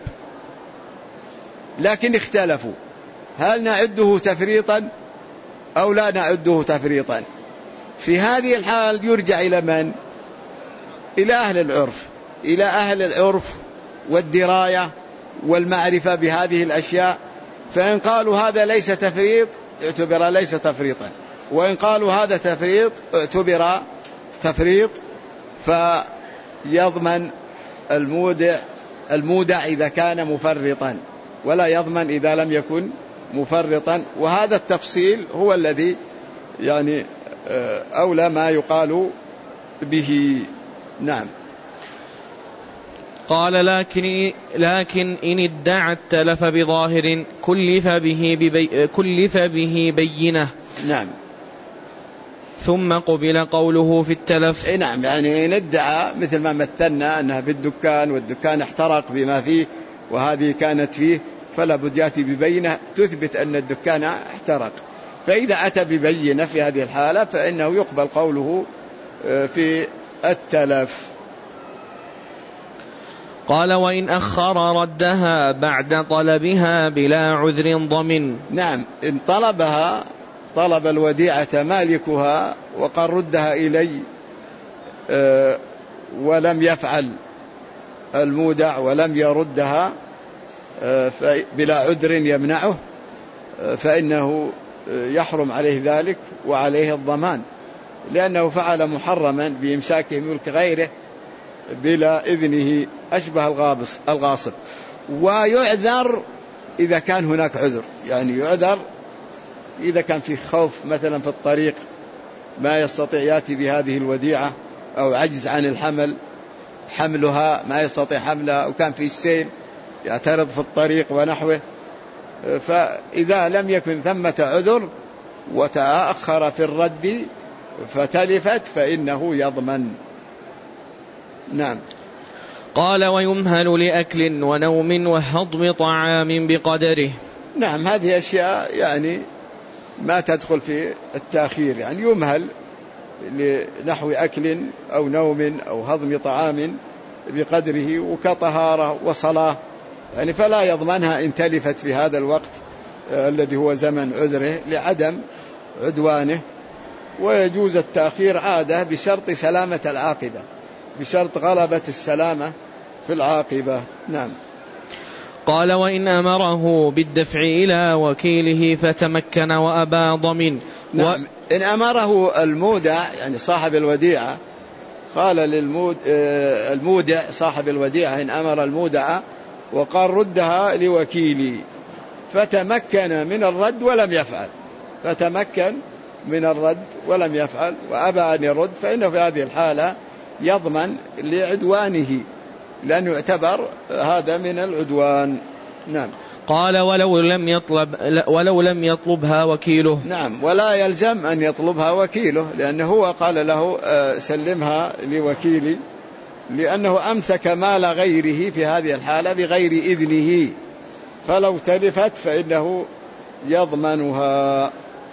لكن اختلفوا هل نعده تفريطا أو لا نعده تفريطا. في هذه الحال يرجع إلى من؟ إلى أهل العرف، إلى أهل العرف والدراية والمعرفة بهذه الأشياء. فإن قالوا هذا ليس تفريط اعتبر ليس تفريطا، وإن قالوا هذا تفريط اعتبر تفريط، فيضمن المودع المودع إذا كان مفرطا، ولا يضمن إذا لم يكن مفرطا. وهذا التفصيل هو الذي يعني أولى ما يقال به. نعم. قال لكن, لكن إن ادعى التلف بظاهر كلف به, ببي كلف به بينة. نعم. ثم قبل قوله في التلف. نعم، يعني إن ادعى مثل ما مثلنا أنها في الدكان والدكان احترق بما فيه وهذه كانت فيه، فلا بد يأتي ببينة تثبت أن الدكان احترق. فإذا أتى ببينة في هذه الحالة فإنه يقبل قوله في التلف. قال وإن أخر ردها بعد طلبها بلا عذر ضمن. نعم، إن طلبها طلب الوديعة مالكها وقال ردها إلي ولم يفعل المودع ولم يردها بلا عذر يمنعه، فإنه يحرم عليه ذلك وعليه الضمان، لأنه فعل محرما بإمساكه ملك غيره بلا إذنه، أشبه الغابص الغاصب. ويعذر إذا كان هناك عذر، يعني يعذر إذا كان في خوف مثلا في الطريق ما يستطيع يأتي بهذه الوديعة، أو عجز عن الحمل حملها ما يستطيع حملها، أو كان في السيل يعترض في الطريق ونحوه. فإذا لم يكن ثمة عذر وتأخر في الرد فتلفت فإنه يضمن. نعم. قال ويمهل لأكل ونوم وهضم طعام بقدره. نعم، هذه أشياء يعني ما تدخل في التأخير، يعني يمهل لنحو أكل أو نوم أو هضم طعام بقدره، وكطهارة وصلاة يعني فلا يضمنها إن تلفت في هذا الوقت الذي هو زمن عذره لعدم عدوانه. ويجوز التأخير عادة بشرط سلامة العاقبة، بشرط غلبة السلامة في العاقبة. نعم. قال وإن أمره بالدفع إلى وكيله فتمكن وأبى ضمن. نعم. و... إن أمره المودع يعني صاحب الوديعة، قال للمود المودع صاحب الوديعة إن أمر المودع وقال ردها لوكيلي، فتمكن من الرد ولم يفعل، فتمكن من الرد ولم يفعل وأبى أن يرد، فإنه في هذه الحالة يضمن لعدوانه، لأنه يعتبر هذا من العدوان. نعم. قال ولو لم يطلب ولو لم يطلبها وكيله. نعم، ولا يلزم أن يطلبها وكيله، لأنه هو قال له سلمها لوكيلي، لأنه أمسك مال غيره في هذه الحالة بغير إذنه، فلو تلفت فإنه يضمنها.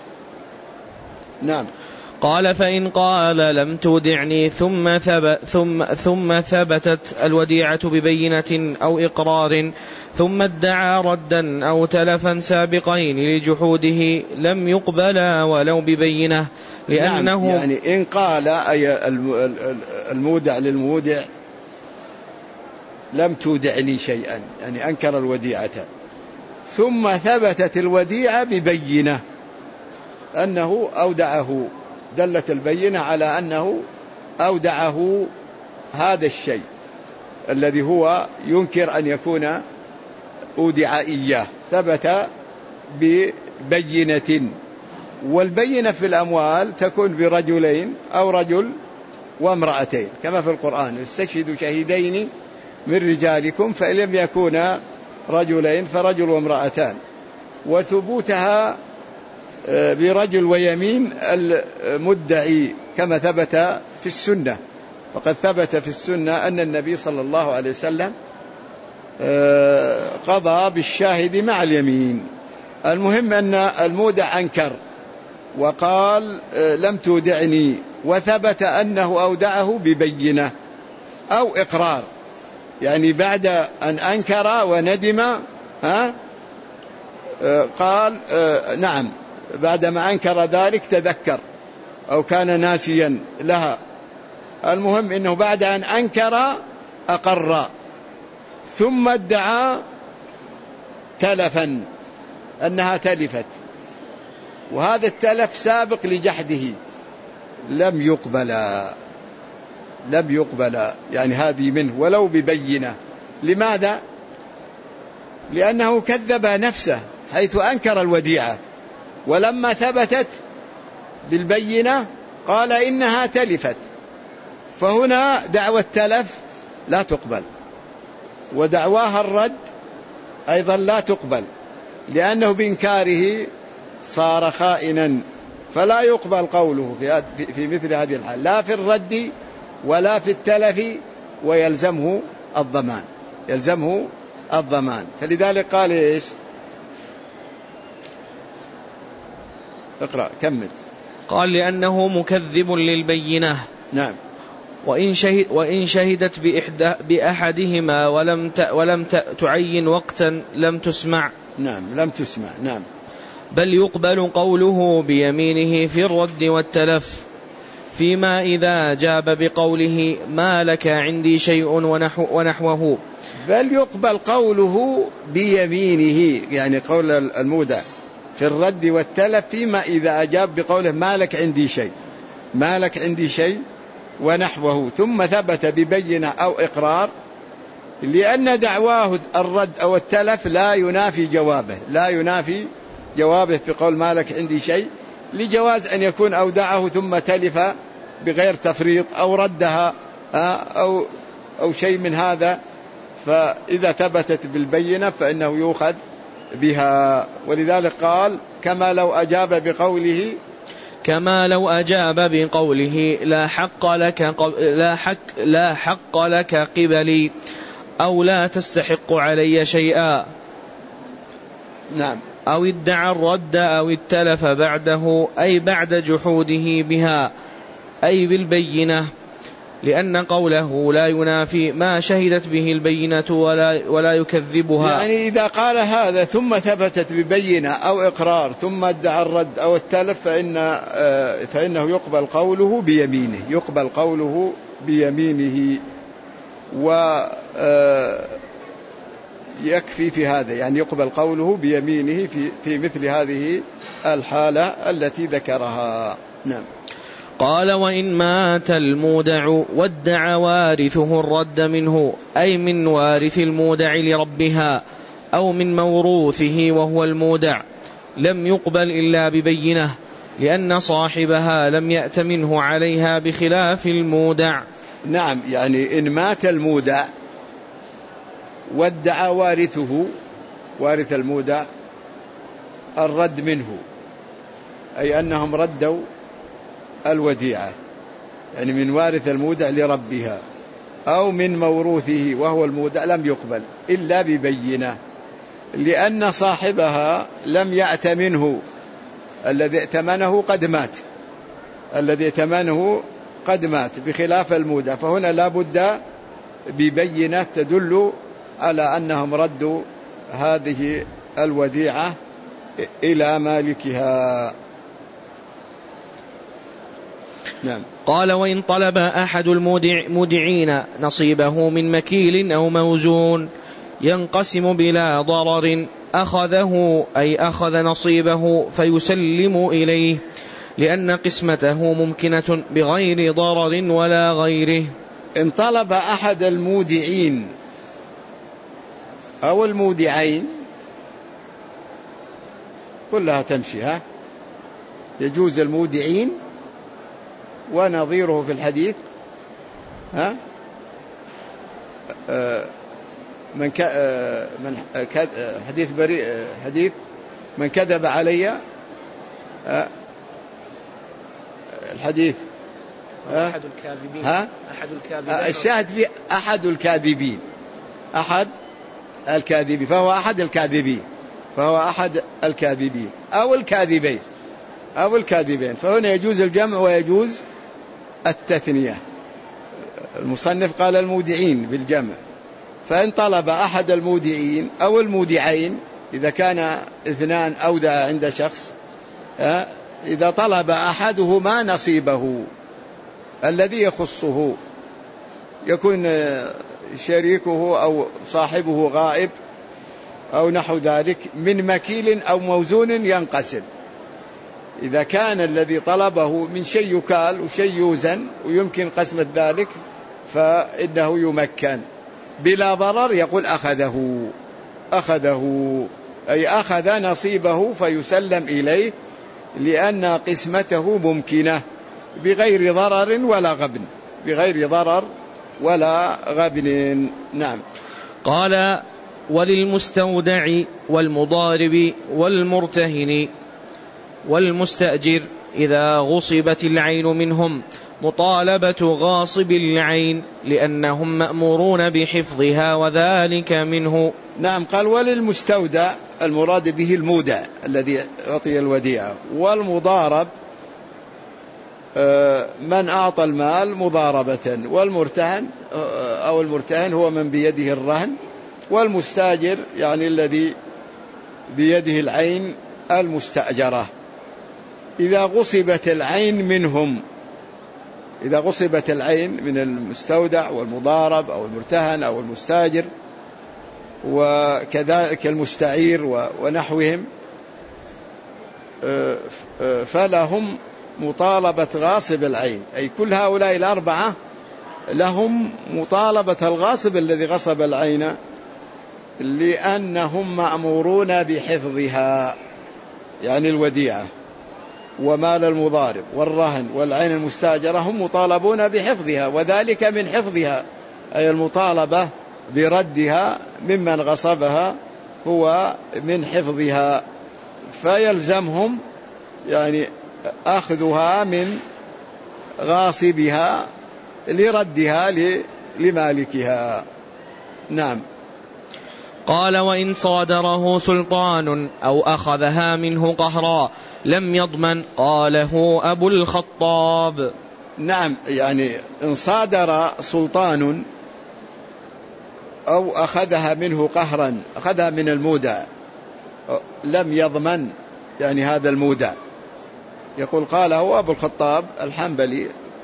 نعم. قال فإن قال لم تودعني ثم ثبت, ثم, ثم ثبتت الوديعة ببينة أو إقرار ثم ادعى ردا أو تلفا سابقين لجحوده لم يقبلا ولو ببينة، لأنه نعم، يعني إن قال أي المودع للمودع لم تودعني شيئا، يعني أنكر الوديعة، ثم ثبتت الوديعة ببينة أنه أودعه، دلت البينة على أنه أودعه هذا الشيء الذي هو ينكر أن يكون أودع إياه، ثبت ببينة. والبينة في الأموال تكون برجلين أو رجل وامرأتين كما في القرآن، استشهدوا شهيدين من رجالكم فإن لم يكونا رجلين فرجل وامرأتان. وثبوتها برجل ويمين المدعي كما ثبت في السنة، فقد ثبت في السنة أن النبي صلى الله عليه وسلم قضى بالشاهد مع اليمين. المهم أن المودع أنكر وقال لم تودعني، وثبت أنه أودعه ببينة أو إقرار، يعني بعد أن أنكر وندم ها قال نعم، بعدما أنكر ذلك تذكر أو كان ناسيا لها. المهم أنه بعد أن أنكر أقر، ثم ادعى تلفا أنها تلفت، وهذا التلف سابق لجحده، لم يقبل لم يقبل يعني هذه منه ولو ببينة. لماذا؟ لأنه كذب نفسه حيث أنكر الوديعة، ولما ثبتت بالبينة قال إنها تلفت، فهنا دعوى التلف لا تقبل، ودعواها الرد أيضا لا تقبل، لأنه بإنكاره صار خائنا، فلا يقبل قوله في مثل هذه الحال، لا في الرد ولا في التلف، ويلزمه الضمان، يلزمه الضمان. فلذلك قال إيش؟ اقرأ كمل. قال لأنه مكذب للبينة. نعم. وإن, شهد وإن شهدت بإحدى بأحدهما ولم ت ولم ت تعين وقتا لم تسمع. نعم، لم تسمع. نعم. بل يقبل قوله بيمينه في الرد والتلف، فيما إذا جاب بقوله ما لك عندي شيء ونحو ونحوه. بل يقبل قوله بيمينه، يعني قول المودع في الرد والتلف فيما إذا أجاب بقوله ما لك عندي شيء، ما لك عندي شيء ونحوه، ثم ثبت ببينة أو إقرار، لأن دعواه الرد أو التلف لا ينافي جوابه، لا ينافي جوابه في قول ما لك عندي شيء، لجواز أن يكون أودعه ثم تلف بغير تفريط أو ردها أو, أو شيء من هذا، فإذا ثبتت بالبينة فإنه يؤخذ بها. ولذلك قال كما لو أجاب بقوله كما لو أجاب بقوله لا حق لك لا حق لا حق لك قبلي أو لا تستحق علي شيئا. نعم. أو ادعى الرد أو التلف بعده أي بعد جحوده بها أي بالبينة، لأن قوله لا ينافي ما شهدت به البينة ولا, ولا يكذبها. يعني إذا قال هذا ثم ثبتت ببينة أو إقرار ثم ادعى الرد أو التلف فإن فإنه يقبل قوله بيمينه، يقبل قوله بيمينه، ويكفي في هذا، يعني يقبل قوله بيمينه في في مثل هذه الحالة التي ذكرها. نعم. قال وإن مات المودع وادعى وارثه الرد منه أي من وارث المودع لربها أو من موروثه وهو المودع لم يقبل إلا ببينة، لأن صاحبها لم يأت منه عليها بخلاف المودع. نعم. يعني إن مات المودع وادعى وارثه، وارث المودع، الرد منه أي أنهم ردوا الوديعة، يعني من وارث المودع لربها أو من موروثه وهو المودع، لم يقبل إلا ببينة، لأن صاحبها لم يأت منه، الذي ائتمنه قد مات، الذي ائتمنه قد مات بخلاف المودع، فهنا لا بد ببينة تدل على أنهم ردوا هذه الوديعة إلى مالكها. نعم. قال وإن طلب أحد المودعين نصيبه من مكيل أو موزون ينقسم بلا ضرر أخذه أي أخذ نصيبه فيسلم إليه، لأن قسمته ممكنة بغير ضرر ولا غيره. إن طلب أحد المودعين أو المودعين كلها تمشي، ها يجوز المودعين ونظيره في الحديث، ها آه من ك آه من ك حديث بريء آه حديث من كذب علي، آه الحديث آه أحد الكاذبين، ها أحد الكاذبين آه الشاهد في أحد الكاذبين، أحد الكاذبين فهو أحد الكاذبين فهو أحد الكاذبين أو الكاذبين أو الكاذبين، فهنا يجوز الجمع ويجوز التثنية. المصنف قال المودعين بالجمع، فإن طلب أحد المودعين أو المودعين إذا كان اثنان أودع عند شخص، إذا طلب أحدهما نصيبه الذي يخصه، يكون شريكه أو صاحبه غائب أو نحو ذلك، من مكيل أو موزون ينقسم، إذا كان الذي طلبه من شيء يكال وشيء يوزن ويمكن قسمة ذلك فإنه يمكن بلا ضرر، يقول أخذه أخذه أي أخذ نصيبه فيسلم إليه، لأن قسمته ممكنة بغير ضرر ولا غبن، بغير ضرر ولا غبن. نعم. قال وللمستودع والمضارب والمرتهن والمستأجر إذا غصبت العين منهم مطالبة غاصب العين، لأنهم مأمورون بحفظها وذلك منه. نعم. قال وللمستودع المراد به المودع الذي أعطي الوديعة، والمضارب من أعطى المال مضاربة، والمرتهن أو المرتهن هو من بيده الرهن، والمستاجر يعني الذي بيده العين المستأجرة. إذا غصبت العين منهم، إذا غصبت العين من المستودع والمضارب أو المرتهن أو المستاجر وكذلك المستعير ونحوهم، فلهم مطالبة غاصب العين، أي كل هؤلاء الأربعة لهم مطالبة الغاصب الذي غصب العين، لأنهم مأمورون بحفظها، يعني الوديعة ومال المضارب والرهن والعين المستاجرة هم مطالبون بحفظها، وذلك من حفظها أي المطالبة بردها ممن غصبها هو من حفظها، فيلزمهم يعني أخذها من غاصبها لردها لمالكها. نعم. قال: وإن صادره سلطان أو أخذها منه قهرا لم يضمن. قاله أبو الخطاب. نعم، يعني إن صادر سلطان أو أخذها منه قهرا، أخذها من المودع، لم يضمن يعني هذا المودع. يقول قاله أبو الخطاب الحنبلي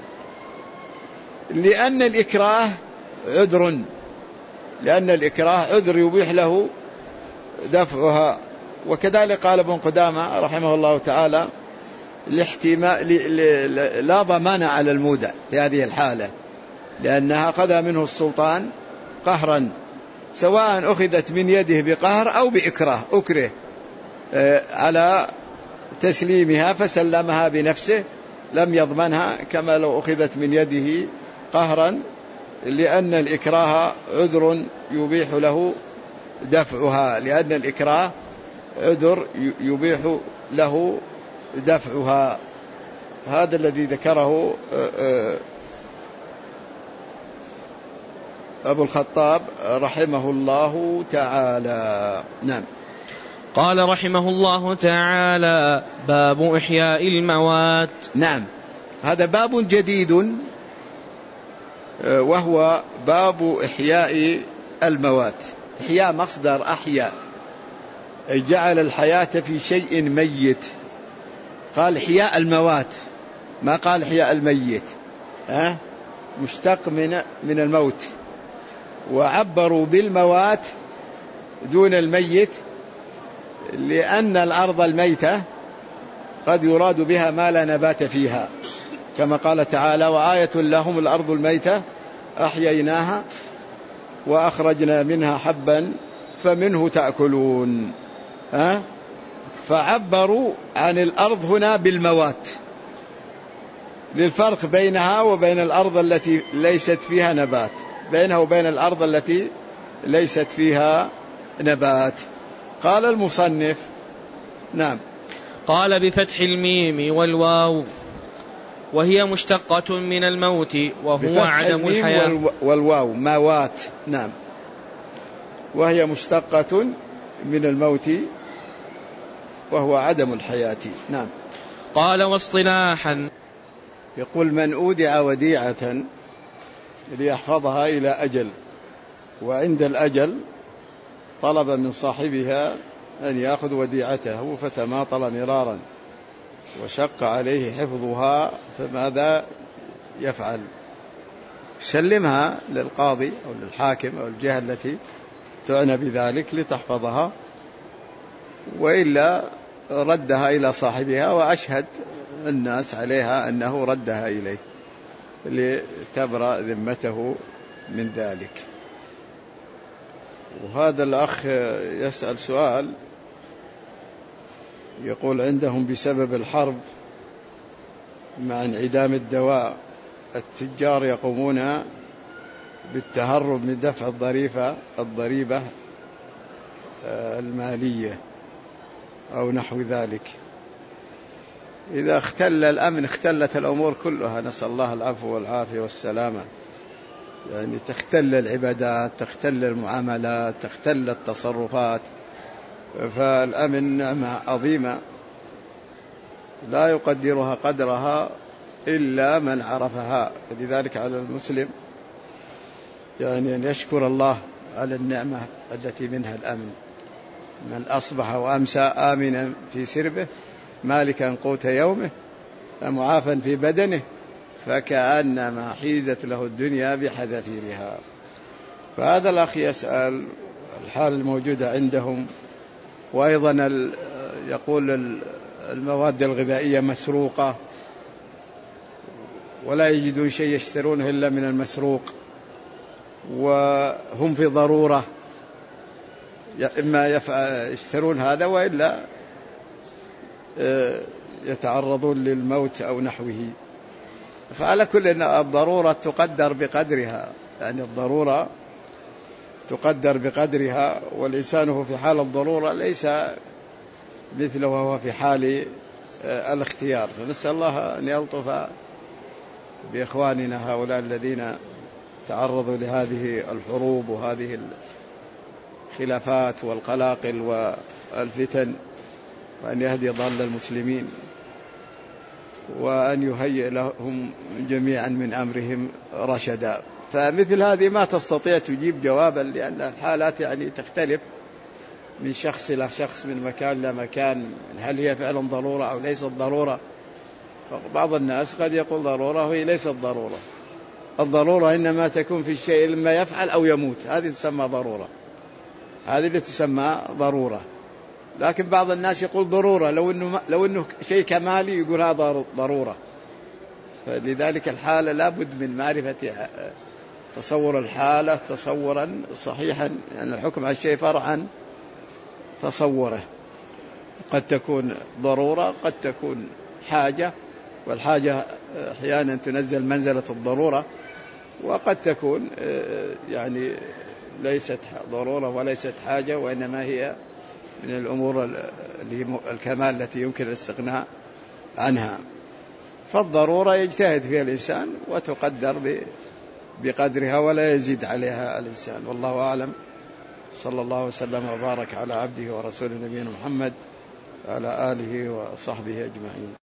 لأن الإكراه عذر، لأن الإكراه عذر يبيح له دفعها. وكذلك قال ابن قدامة رحمه الله تعالى لاحتمال لا ضمان على المودع في هذه الحالة، لأنها أخذها منه السلطان قهرا، سواء أخذت من يده بقهر أو بإكراه، أكره على تسليمها فسلمها بنفسه، لم يضمنها كما لو أخذت من يده قهرا، لأن الإكراه عذر يبيح له دفعها، لأن الإكراه عذر يبيح له دفعها. هذا الذي ذكره أبو الخطاب رحمه الله تعالى. نعم. قال رحمه الله تعالى: باب إحياء الموات. نعم، هذا باب جديد وهو باب إحياء الموات. إحياء مصدر أحيا، جعل الحياة في شيء ميت، قال إحياء الموات، ما قال إحياء الميت، ها مشتق من من الموت، وعبروا بالموات دون الميت لأن الأرض الميتة قد يراد بها ما لا نبات فيها، كما قال تعالى: وآية لهم الأرض الميتة أحييناها وأخرجنا منها حبا فمنه تأكلون. أه؟ فعبروا عن الأرض هنا بالموات للفرق بينها وبين الأرض التي ليست فيها نبات، بينها وبين الأرض التي ليست فيها نبات. قال المصنف: نعم. قال: بفتح الميم والواو، وهي مشتقة من الموت وهو عدم الحياة. والواو موات. نعم، وهي مشتقة من الموت وهو عدم الحياة. نعم. قال: واصطلاحا، يقول: من أودع وديعة ليحفظها إلى أجل، وعند الأجل طلب من صاحبها أن يأخذ وديعته فتماطل مرارا وشق عليه حفظها، فماذا يفعل؟ سلمها للقاضي أو للحاكم أو الجهة التي تعنى بذلك لتحفظها، وإلا ردها إلى صاحبها وأشهد الناس عليها أنه ردها إليه لتبرأ ذمته من ذلك. وهذا الأخ يسأل سؤال، يقول: عندهم بسبب الحرب مع انعدام الدواء التجار يقومون بالتهرب من دفع الضريبة الضريبة المالية أو نحو ذلك. إذا اختل الأمن اختلت الأمور كلها، نسأل الله العفو والعافية والسلامة. يعني تختل العبادات، تختل المعاملات، تختل التصرفات، فالأمن نعمة عظيمة لا يقدرها قدرها إلا من عرفها. لذلك على المسلم يعني أن يشكر الله على النعمة التي منها الأمن. من أصبح وأمسى آمنا في سربه مالكا قوت يومه معافا في بدنه فكأنما حيزت له الدنيا بحذافيرها. فهذا الأخ يسأل الحال الموجودة عندهم، وأيضا يقول المواد الغذائية مسروقة ولا يجدون شيء يشترونه إلا من المسروق، وهم في ضرورة، إما يشترون هذا وإلا يتعرضون للموت أو نحوه. فعلى كل إن الضرورة تقدر بقدرها، يعني الضرورة تقدر بقدرها، والإنسان هو في حال الضرورة ليس مثله وهو في حال الاختيار. فنسأل الله أن يلطف بإخواننا هؤلاء الذين تعرضوا لهذه الحروب وهذه الخلافات والقلاقل والفتن، وأن يهدي ضال المسلمين، وأن يهيئ لهم جميعا من أمرهم رشدا. فمثل هذه ما تستطيع تجيب جوابا، لأن الحالات يعني تختلف من شخص إلى شخص، من مكان إلى مكان، هل هي فعلا ضرورة أو ليست ضرورة. بعض الناس قد يقول ضرورة وهي ليست ضرورة. الضرورة إنما تكون في الشيء لما يفعل أو يموت، هذه تسمى ضرورة، هذه اللي تسمى ضرورة. لكن بعض الناس يقول ضرورة لو إنه, لو إنه شيء كمالي يقول هذا ضرورة. فلذلك الحالة لا بد من معرفة تصور الحالة تصورا صحيحا، يعني الحكم على الشيء فرع عن تصوره. قد تكون ضرورة، قد تكون حاجة، والحاجة أحيانا تنزل منزلة الضرورة، وقد تكون يعني ليست ضرورة وليست حاجة، وإنما هي من الأمور الكمال التي يمكن الاستغناء عنها. فالضرورة يجتهد فيها الإنسان وتقدر بقدرها ولا يزيد عليها الإنسان، والله أعلم. صلى الله وسلم وبارك على عبده ورسوله نبينا محمد وعلى آله وصحبه أجمعين.